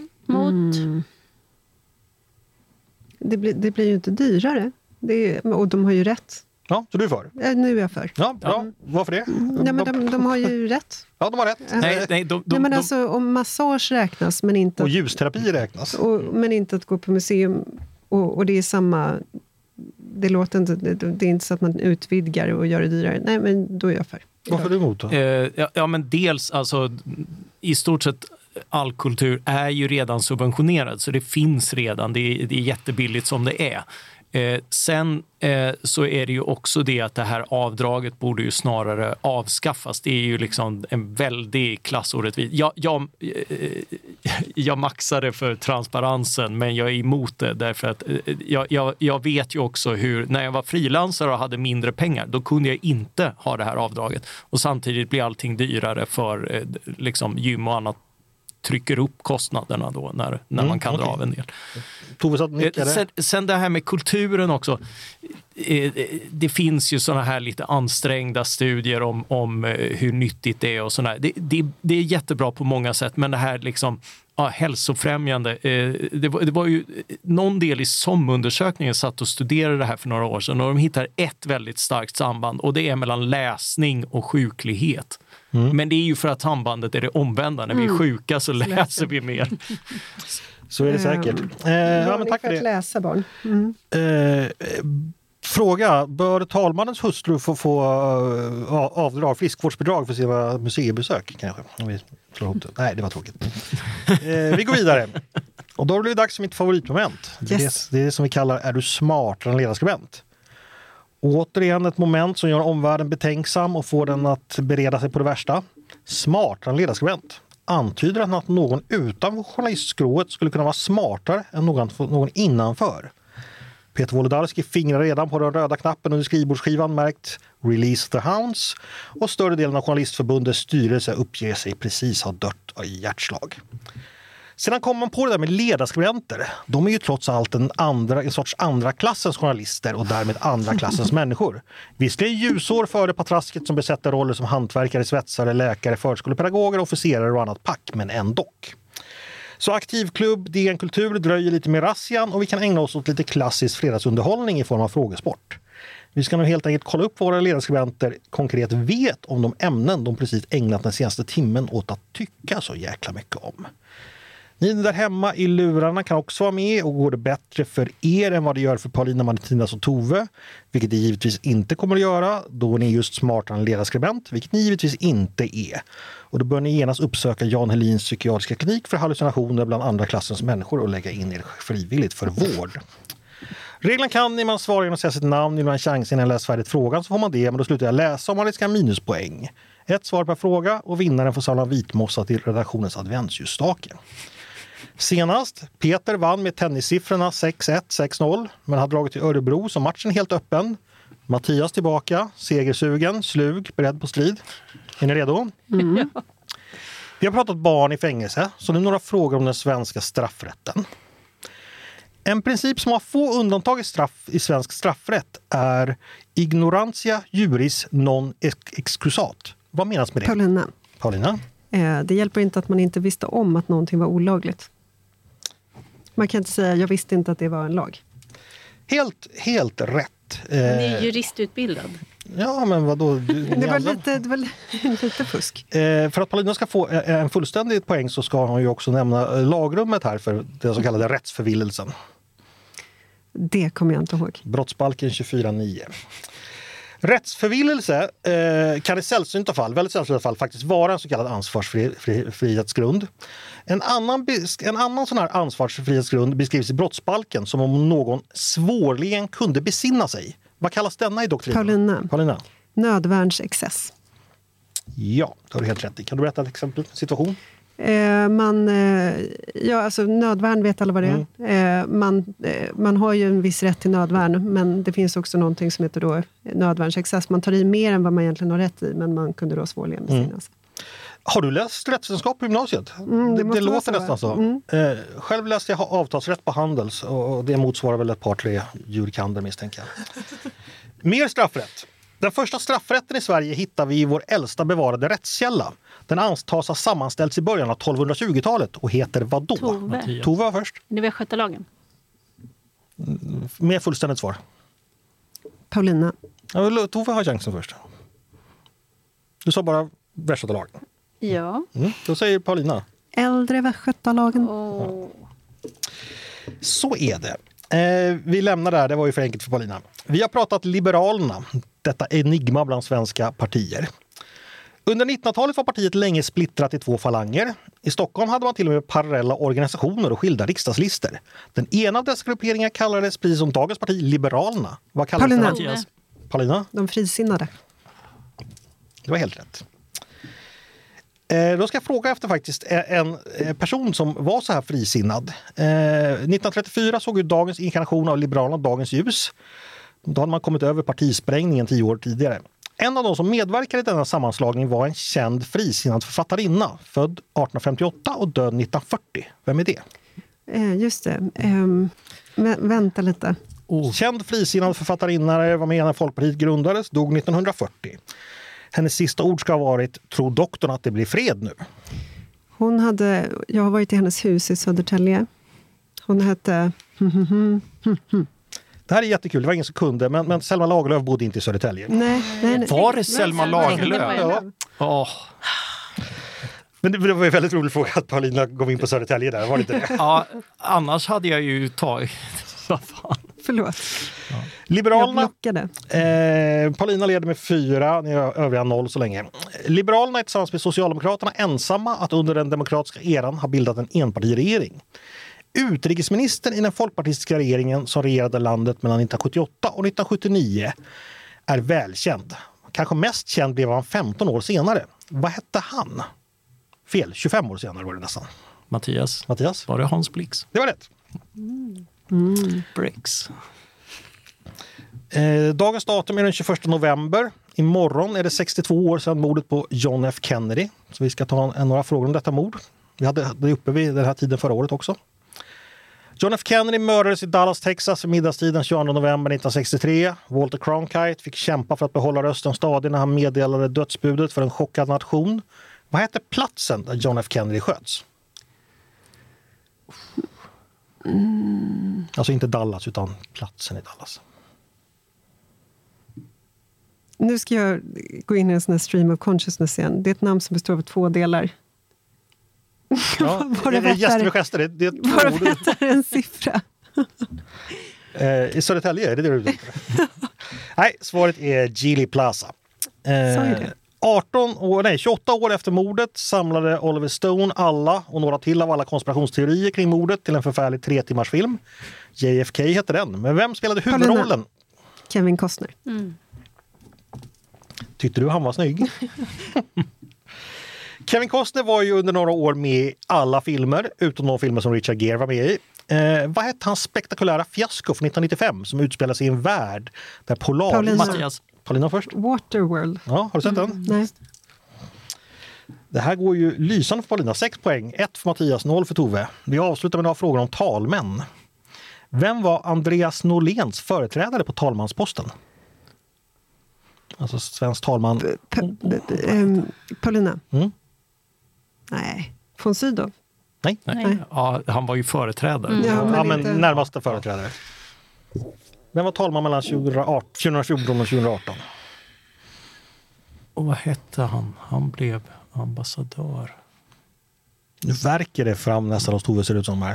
Speaker 4: Det blir ju inte dyrare. Och de har ju rätt.
Speaker 1: Ja, så du är för?
Speaker 4: Nu är jag för.
Speaker 1: Ja, bra. Varför det?
Speaker 4: Nej, men de har ju rätt.
Speaker 1: Ja, de har rätt.
Speaker 3: Nej,
Speaker 4: alltså om massage räknas, men inte...
Speaker 1: Och ljusterapi räknas.
Speaker 4: Men inte att gå på museum. Och det är samma... det låter inte, det är inte så att man utvidgar och gör det dyrare. Nej, men då är jag för.
Speaker 1: Varför är du emot då?
Speaker 3: Ja, men dels alltså i stort sett all kultur är ju redan subventionerad, så det finns redan. Det är jättebilligt som det är. Sen så är det ju också det att det här avdraget borde ju snarare avskaffas. Det är ju liksom en väldig klassorättvis. Jag maxade för transparensen, men jag är emot det därför att jag vet ju också hur, när jag var frilansare och hade mindre pengar, då kunde jag inte ha det här avdraget. Och samtidigt blir allting dyrare för liksom gym och annat trycker upp kostnaderna då när man kan dra av en del. Sen det här med kulturen också. Det finns ju såna här lite ansträngda studier om hur nyttigt det är och sådär. Det är jättebra på många sätt, men det här liksom hälsofrämjande. Det var ju någon del i SOM-undersökningen satt och studerade det här för några år sedan och de hittar ett väldigt starkt samband och det är mellan läsning och sjuklighet. Men det är ju för att sambandet är det omvända. När vi är sjuka så läser vi mer.
Speaker 1: Så är det säkert. Men tack för det.
Speaker 4: Att läsa barn.
Speaker 1: Fråga, bör talmannens hustru få avdrag, friskvårdsbidrag för sina museibesök kanske? Om vi slår ihop det. Nej, det var tråkigt. Vi går vidare. Och då blir det dags för mitt favoritmoment.
Speaker 4: Yes.
Speaker 1: Det är det som vi kallar Är du smartare än ledarskribent? Återigen ett moment som gör omvärlden betänksam och får den att bereda sig på det värsta. Smartare än ledarskribent. Antyder att någon utanför journalistskrået skulle kunna vara smartare än någon innanför. Peter Wolodarski fingrar redan på den röda knappen under skrivbordsskivan märkt Release the Hounds och större delen av Journalistförbundets styrelse uppger sig precis ha dött i hjärtslag. Sedan kommer man på det där med ledarskribenter. De är ju trots allt en sorts andra klassens journalister och därmed andra klassens människor. Visserligen ljusår före patrasket som besätter roller som hantverkare, svetsare, läkare, förskolepedagoger, officerare och annat pack, men ändock. Så Aktivklubb, DN Kultur dröjer lite med razzian och vi kan ägna oss åt lite klassisk fredagsunderhållning i form av frågesport. Vi ska nu helt enkelt kolla upp vad våra ledarskribenter konkret vet om de ämnen de precis ägnat den senaste timmen åt att tycka så jäkla mycket om. Ni där hemma i lurarna kan också vara med och går det bättre för er än vad det gör för Paulina, Martinas och Tove, vilket det givetvis inte kommer att göra då ni är just smartare än ledarskribent, vilket ni givetvis inte är. Och då bör ni genast uppsöka Jan Helins psykiatriska klinik för hallucinationer bland andra klassens människor och lägga in er frivilligt för vård. Reglerna kan ni man svarar genom att säga sitt namn, vill man ha en chans innan jag läser färdigt frågan så får man det, men då slutar jag läsa om man ska ha minuspoäng. Ett svar per fråga och vinnaren får samla vitmossa till redaktionens adventsljusstake. Senast, Peter vann med tennissiffrorna 6-1, 6-0, men har dragit till Örebro som matchen är helt öppen. Mattias tillbaka, segersugen, slug, beredd på strid. Är ni redo?
Speaker 2: Mm.
Speaker 1: Vi har pratat barn i fängelse, så nu några frågor om den svenska straffrätten. En princip som har få undantag i svensk straffrätt är ignorantia juris non excusat. Vad menas med det? Paulina?
Speaker 4: Det hjälper inte att man inte visste om att någonting var olagligt. Man kan inte säga, jag visste inte att det var en lag.
Speaker 1: Helt rätt.
Speaker 2: Ni är juristutbildad.
Speaker 1: Ja, men vadå?
Speaker 4: Det var lite fusk.
Speaker 1: För att Paulina ska få en fullständig poäng så ska hon ju också nämna lagrummet här för den så kallade rättsförvillelsen.
Speaker 4: Det kommer jag inte ihåg.
Speaker 1: Brottsbalken 24:9. Rättsförvillelse kan i sällsynta fall, väldigt sällsynta fall, faktiskt vara en så kallad ansvarsfrihetsgrund. En annan sån här ansvarsfrihetsgrund beskrivs i brottsbalken som om någon svårligen kunde besinna sig. Vad kallas denna i doktrinen? Paulina.
Speaker 4: Nödvärnsexcess.
Speaker 1: Ja, det har du helt rätt i. Kan du berätta ett exempel, situation?
Speaker 4: Alltså nödvärn vet alla vad det är. Man har ju en viss rätt till nödvärn, men det finns också någonting som heter då nödvärnsexcess. Man tar i mer än vad man egentligen har rätt i, men man kunde då svårligen besinna sig.
Speaker 1: Har du läst rättsvetenskap på gymnasiet? Det låter nästan så. Själv läste jag avtalsrätt på Handels och det motsvarar väl ett par, 3 jurikander misstänker jag. Mer straffrätt. Den första straffrätten i Sverige hittar vi i vår äldsta bevarade rättskälla. Den antas ha sammanställts i början av 1220-talet och heter vad då? Tove var först.
Speaker 2: Det var Skötalagen.
Speaker 1: Mer fullständigt svar.
Speaker 4: Paulina.
Speaker 1: Ja, Tove har chansen först. Du sa bara Västgötalagen.
Speaker 2: Ja.
Speaker 1: Då säger Paulina.
Speaker 4: Äldre Västgötalagen.
Speaker 1: Så är det. Vi lämnar där, det var ju för enkelt för Paulina. Vi har pratat Liberalerna, detta enigma bland svenska partier. Under 1900-talet var partiet länge splittrat i 2 falanger. I Stockholm hade man till och med parallella organisationer och skilda riksdagslistor. Den ena av dessa grupperingar kallades, precis som dagens parti, Liberalerna. Vad kallades
Speaker 4: Paulina.
Speaker 1: den?
Speaker 3: Mattias.
Speaker 1: Paulina?
Speaker 4: De frisinnade.
Speaker 1: Det var helt rätt. Då ska jag fråga efter faktiskt en person som var så här frisinnad. 1934 såg ju dagens inkarnation av Liberalerna dagens ljus. Då hade man kommit över partisprängningen 10 år tidigare. En av de som medverkade i denna sammanslagning var en känd frisinnad författarinna, född 1858 och död 1940. Vem är det?
Speaker 4: Just det. Vänta lite.
Speaker 1: Känd frisinnad författarinna, var med när Folkpartiet grundades, dog 1940. Hennes sista ord ska ha varit: tror doktorn att det blir fred nu?
Speaker 4: Jag har varit i hennes hus i Södertälje. Hon hette...
Speaker 1: Det här är jättekul, det var ingen som kunde, men Selma Lagerlöf bodde inte i Södertälje.
Speaker 4: Nej.
Speaker 3: Var det Selma Lagerlöf?
Speaker 1: Ja.
Speaker 3: Åh.
Speaker 1: Men det var ju väldigt roligt fråga att Paulina gav in på Södertälje där, var det inte det?
Speaker 3: Ja, annars hade jag ju tagit... Vad fan?
Speaker 4: Förlåt.
Speaker 1: Liberalerna,
Speaker 4: Jag blockade.
Speaker 1: Paulina leder med 4, ni har övriga 0 så länge. Liberalerna är tillsammans med Socialdemokraterna ensamma att under den demokratiska eran ha bildat en enpartiregering. Utrikesministern i den folkpartistiska regeringen som regerade landet mellan 1978 och 1979 är välkänd. Kanske mest känd blev han 15 år senare. Vad hette han? Fel, 25 år senare var det nästan.
Speaker 3: Mattias,
Speaker 1: Mattias?
Speaker 3: var det Hans Blix?
Speaker 1: Det var rätt.
Speaker 3: Bricks.
Speaker 1: Dagens datum är den 21 november. Imorgon är det 62 år sedan mordet på John F. Kennedy. Så vi ska ta några frågor om detta mord. Vi hade det uppe vid den här tiden förra året också. John F. Kennedy mördades i Dallas, Texas vid middagstid den 22 november 1963. Walter Cronkite fick kämpa för att behålla rösten stadig när han meddelade dödsbudet för en chockad nation. Vad hette platsen där John F. Kennedy sköts? Alltså inte Dallas utan platsen i Dallas.
Speaker 4: Nu ska jag gå in i en sån här stream of consciousness igen. Det är ett namn som består av 2 delar.
Speaker 1: Ja,
Speaker 4: Var det
Speaker 1: gäster med gester, det är
Speaker 4: Bara väntar en siffra.
Speaker 1: I Södertälje, är det du vet? Nej, svaret är Geely Plaza. 28 år efter mordet samlade Oliver Stone alla och några till av alla konspirationsteorier kring mordet till en förfärlig 3-timmarsfilm. JFK hette den. Men vem spelade huvudrollen?
Speaker 4: Kevin Costner.
Speaker 1: Tyckte du han var snygg? Kevin Costner var ju under några år med i alla filmer, utom de filmer som Richard Gere var med i. Vad hette hans spektakulära fiasko från 1995 som utspelar sig i en värld där
Speaker 3: Mattias.
Speaker 1: Paulina först.
Speaker 4: Waterworld.
Speaker 1: Ja, har du sett den?
Speaker 4: Nej.
Speaker 1: Det här går ju lysande för Paulina. 6 poäng, 1 för Mattias, 0 för Tove. Vi avslutar med några frågor om talmän. Vem var Andreas Norléns företrädare på talmansposten? Alltså svensk talman.
Speaker 4: Paulina. Nej. von Sydow.
Speaker 1: Nej.
Speaker 3: Ja, han var ju företrädare.
Speaker 4: Ja,
Speaker 1: men
Speaker 4: inte...
Speaker 1: närmaste företrädare. Vem var talman mellan 2014 och 2018?
Speaker 3: Och vad hette han? Han blev ambassadör.
Speaker 1: Nu verkar det fram nästan hos Tove, ser ut som här.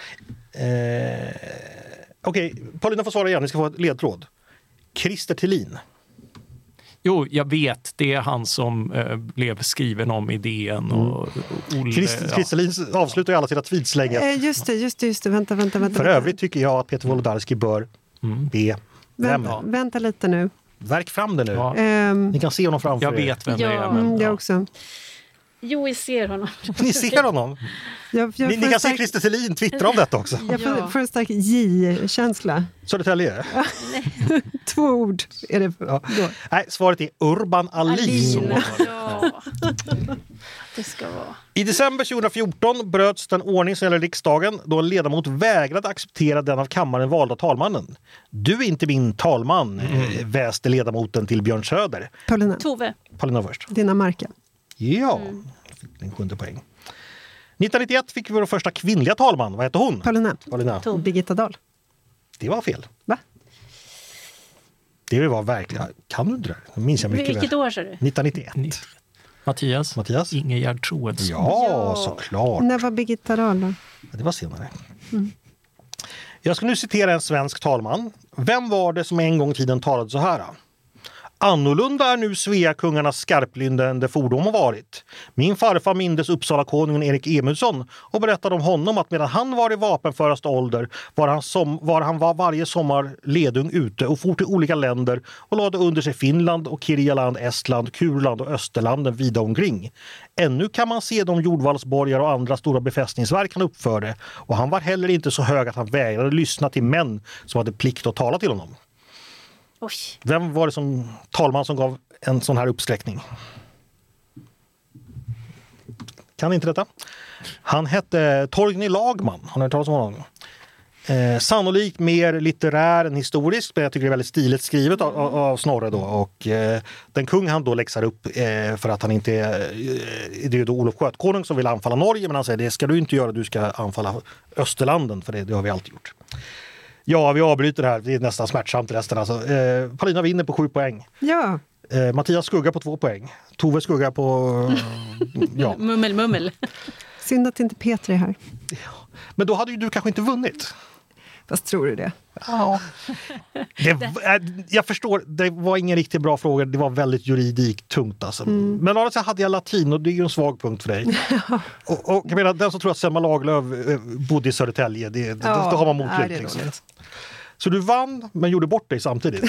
Speaker 1: Okej, Paulina får svara igen. Ni ska få ett ledtråd. Christer Thelin.
Speaker 3: Jo, jag vet. Det är han som blev skriven om idén. Och Olle,
Speaker 1: Christer Thelin avslutar ju alla sina tweets länge.
Speaker 4: Just det. Vänta.
Speaker 1: För övrigt tycker jag att Peter Wolodarski bör be vem.
Speaker 4: Vänta lite nu.
Speaker 1: Verk fram det nu.
Speaker 3: Ja.
Speaker 1: Ni kan se honom framför
Speaker 3: Jag
Speaker 1: er.
Speaker 3: vet vem det är. Men,
Speaker 4: Jag också.
Speaker 2: Jo, vi ser honom.
Speaker 1: Ni ser honom. Ni kan se Christer Thelin twittra om detta också.
Speaker 4: Jag får en stark J-känsla.
Speaker 1: Södertälje.
Speaker 4: 2 ord är det.
Speaker 1: Ja. Nej, svaret är Urban Ahlin.
Speaker 2: Ja, det ska vara.
Speaker 1: I december 2014 bröts den ordning som gäller riksdagen då en ledamot vägrade acceptera den av kammaren valda talmannen. Du är inte min talman, väste ledamoten till Björn Söder.
Speaker 2: Tove.
Speaker 1: Paulina först.
Speaker 4: Dinamarca.
Speaker 1: Ja, fick din 7:e poäng. 1991 fick vi vår första kvinnliga talman. Vad heter hon?
Speaker 4: Paulina. Birgitta Dahl.
Speaker 1: Det var fel.
Speaker 4: Va?
Speaker 1: Det var verkligen... Kan du inte det? Det minns jag mycket
Speaker 2: Vilket år sa du?
Speaker 1: 1991.
Speaker 3: Mattias? Ingegerd Troedsson.
Speaker 1: Ja, såklart.
Speaker 4: När var Birgitta Dahl då?
Speaker 1: Det var senare. Jag ska nu citera en svensk talman. Vem var det som en gång i tiden talade så här? Annorlunda är nu Sveakungarnas skarplyndande fordom har varit. Min farfar mindes Uppsala-konungen Erik Emilsson och berättade om honom att medan han var i vapenföraste ålder var han varje sommar ledung ute och for till olika länder och lade under sig Finland och Kirjaland, Estland, Kurland och Österlanden vida omkring. Ännu kan man se de jordvallsborgar och andra stora befästningsverk han uppförde och han var heller inte så hög att han vägrade lyssna till män som hade plikt att tala till honom.
Speaker 2: Oj.
Speaker 1: Vem var det som talman som gav en sån här uppsträckning? Kan inte detta? Han hette Torgny Lagman. Har ni hört talas om honom? Sannolikt mer litterär än historisk, men jag tycker det är väldigt stiligt skrivet av Snorre då. Och den kung han då läxar upp för att han inte det är ju då Olof Skötkonung som vill anfalla Norge, men han säger det ska du inte göra, du ska anfalla Österlanden, för det har vi alltid gjort. Ja, vi avbryter det här. Det är nästan smärtsamt resten. Alltså, Paulina vinner på 7 poäng.
Speaker 4: Ja.
Speaker 1: Mattias skugga på 2 poäng. Tove skugga på... ja.
Speaker 2: Mummel.
Speaker 4: Synd att inte Peter är här.
Speaker 1: Men då hade ju du kanske inte vunnit.
Speaker 4: Fast tror du det?
Speaker 1: Ja. Jag förstår, det var ingen riktigt bra fråga. Det var väldigt juridik tungt. Alltså. Men annars hade jag latin och det är ju en svag punkt för dig. och jag menar, den som tror att Selma Lagerlöf bodde i Södertälje, då har man motlut. Liksom. Så du vann, men gjorde bort dig samtidigt.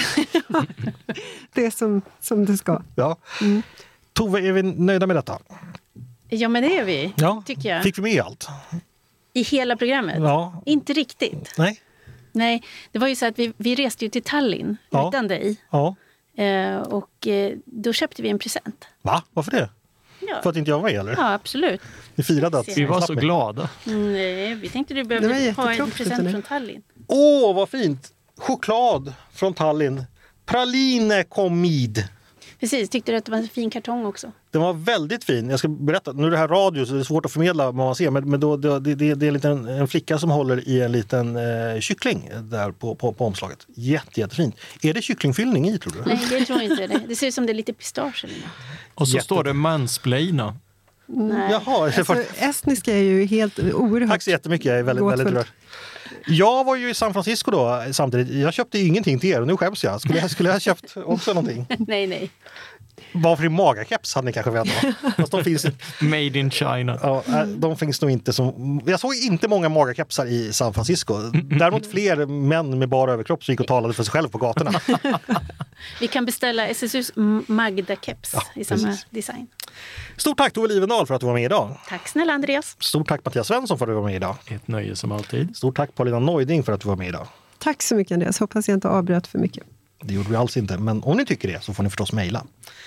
Speaker 4: Det är som det ska.
Speaker 1: Ja. Tove, är vi nöjda med detta?
Speaker 2: Ja, men det är vi,
Speaker 1: Ja.
Speaker 2: tycker jag.
Speaker 1: Fick vi med allt?
Speaker 2: I hela programmet?
Speaker 1: Ja.
Speaker 2: Inte riktigt. Nej, det var ju så att vi reste ju till Tallinn utan dig.
Speaker 1: Ja.
Speaker 2: Och då köpte vi en present.
Speaker 1: Va? Varför det?
Speaker 2: Ja.
Speaker 1: För att inte jag var med, eller?
Speaker 2: Ja, absolut.
Speaker 1: Vi firade att
Speaker 3: Vi var så glada.
Speaker 2: Nej, vi tänkte du
Speaker 4: Det
Speaker 2: behövde
Speaker 4: var
Speaker 2: ha en
Speaker 4: jättetråkigt,
Speaker 2: present
Speaker 4: eller?
Speaker 2: från Tallinn.
Speaker 1: Åh, vad fint! Choklad från Tallinn. Praline komid.
Speaker 2: Precis, tyckte du att det var en fin kartong också?
Speaker 1: Den var väldigt fin. Jag ska berätta, nu är det här radio så det är svårt att förmedla vad man ser. Men då, det är en flicka som håller i en liten kyckling där på omslaget. Jättefint. Är det kycklingfyllning i, tror du?
Speaker 2: Nej, det tror jag inte. Det ser ut som det är lite pistage eller något.
Speaker 3: Och så står det mansplaina.
Speaker 2: Nej.
Speaker 1: Jaha,
Speaker 4: Alltså, estniska är ju helt oerhört.
Speaker 1: tack så jättemycket. Jag är väldigt rörd. Jag var ju i San Francisco då samtidigt. Jag köpte ju ingenting till er och nu skäms jag. Skulle jag ha köpt också någonting?
Speaker 2: Nej.
Speaker 1: Varför i magakeps hade ni kanske väntat. Fast de finns
Speaker 3: Made in China.
Speaker 1: Ja, de finns nog inte som... Jag såg inte många magakepsar i San Francisco. Däremot fler män med bara överkropp som gick och talade för sig själv på gatorna.
Speaker 2: Vi kan beställa SSUs Magda-keps i samma design.
Speaker 1: Stort tack Tove Livendal för att du var med idag.
Speaker 2: Tack snälla Andreas.
Speaker 1: Stort tack Mattias Svensson för att du var med idag.
Speaker 3: Ett nöje som alltid.
Speaker 1: Stort tack Paulina Neuding för att du var med idag.
Speaker 4: Tack så mycket Andreas. Hoppas jag inte avbröt för mycket.
Speaker 1: Det gjorde vi alls inte, men om ni tycker det så får ni förstås mejla.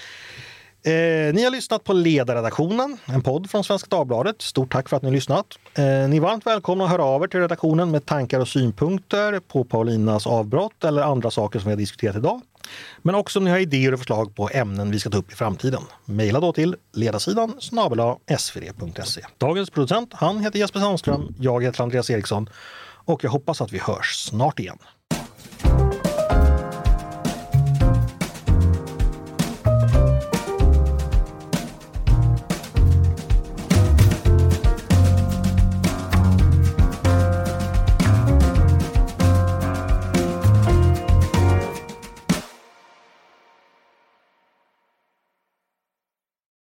Speaker 1: Ni har lyssnat på Ledarredaktionen, en podd från Svenska Dagbladet. Stort tack för att ni har lyssnat. Ni är varmt välkomna att höra av er till redaktionen med tankar och synpunkter på Paulinas avbrott eller andra saker som vi har diskuterat idag. Men också om ni har idéer och förslag på ämnen vi ska ta upp i framtiden. Mejla då till ledarsidan@svd.se. Dagens producent, han heter Jesper Sandström, jag heter Andreas Eriksson och jag hoppas att vi hörs snart igen.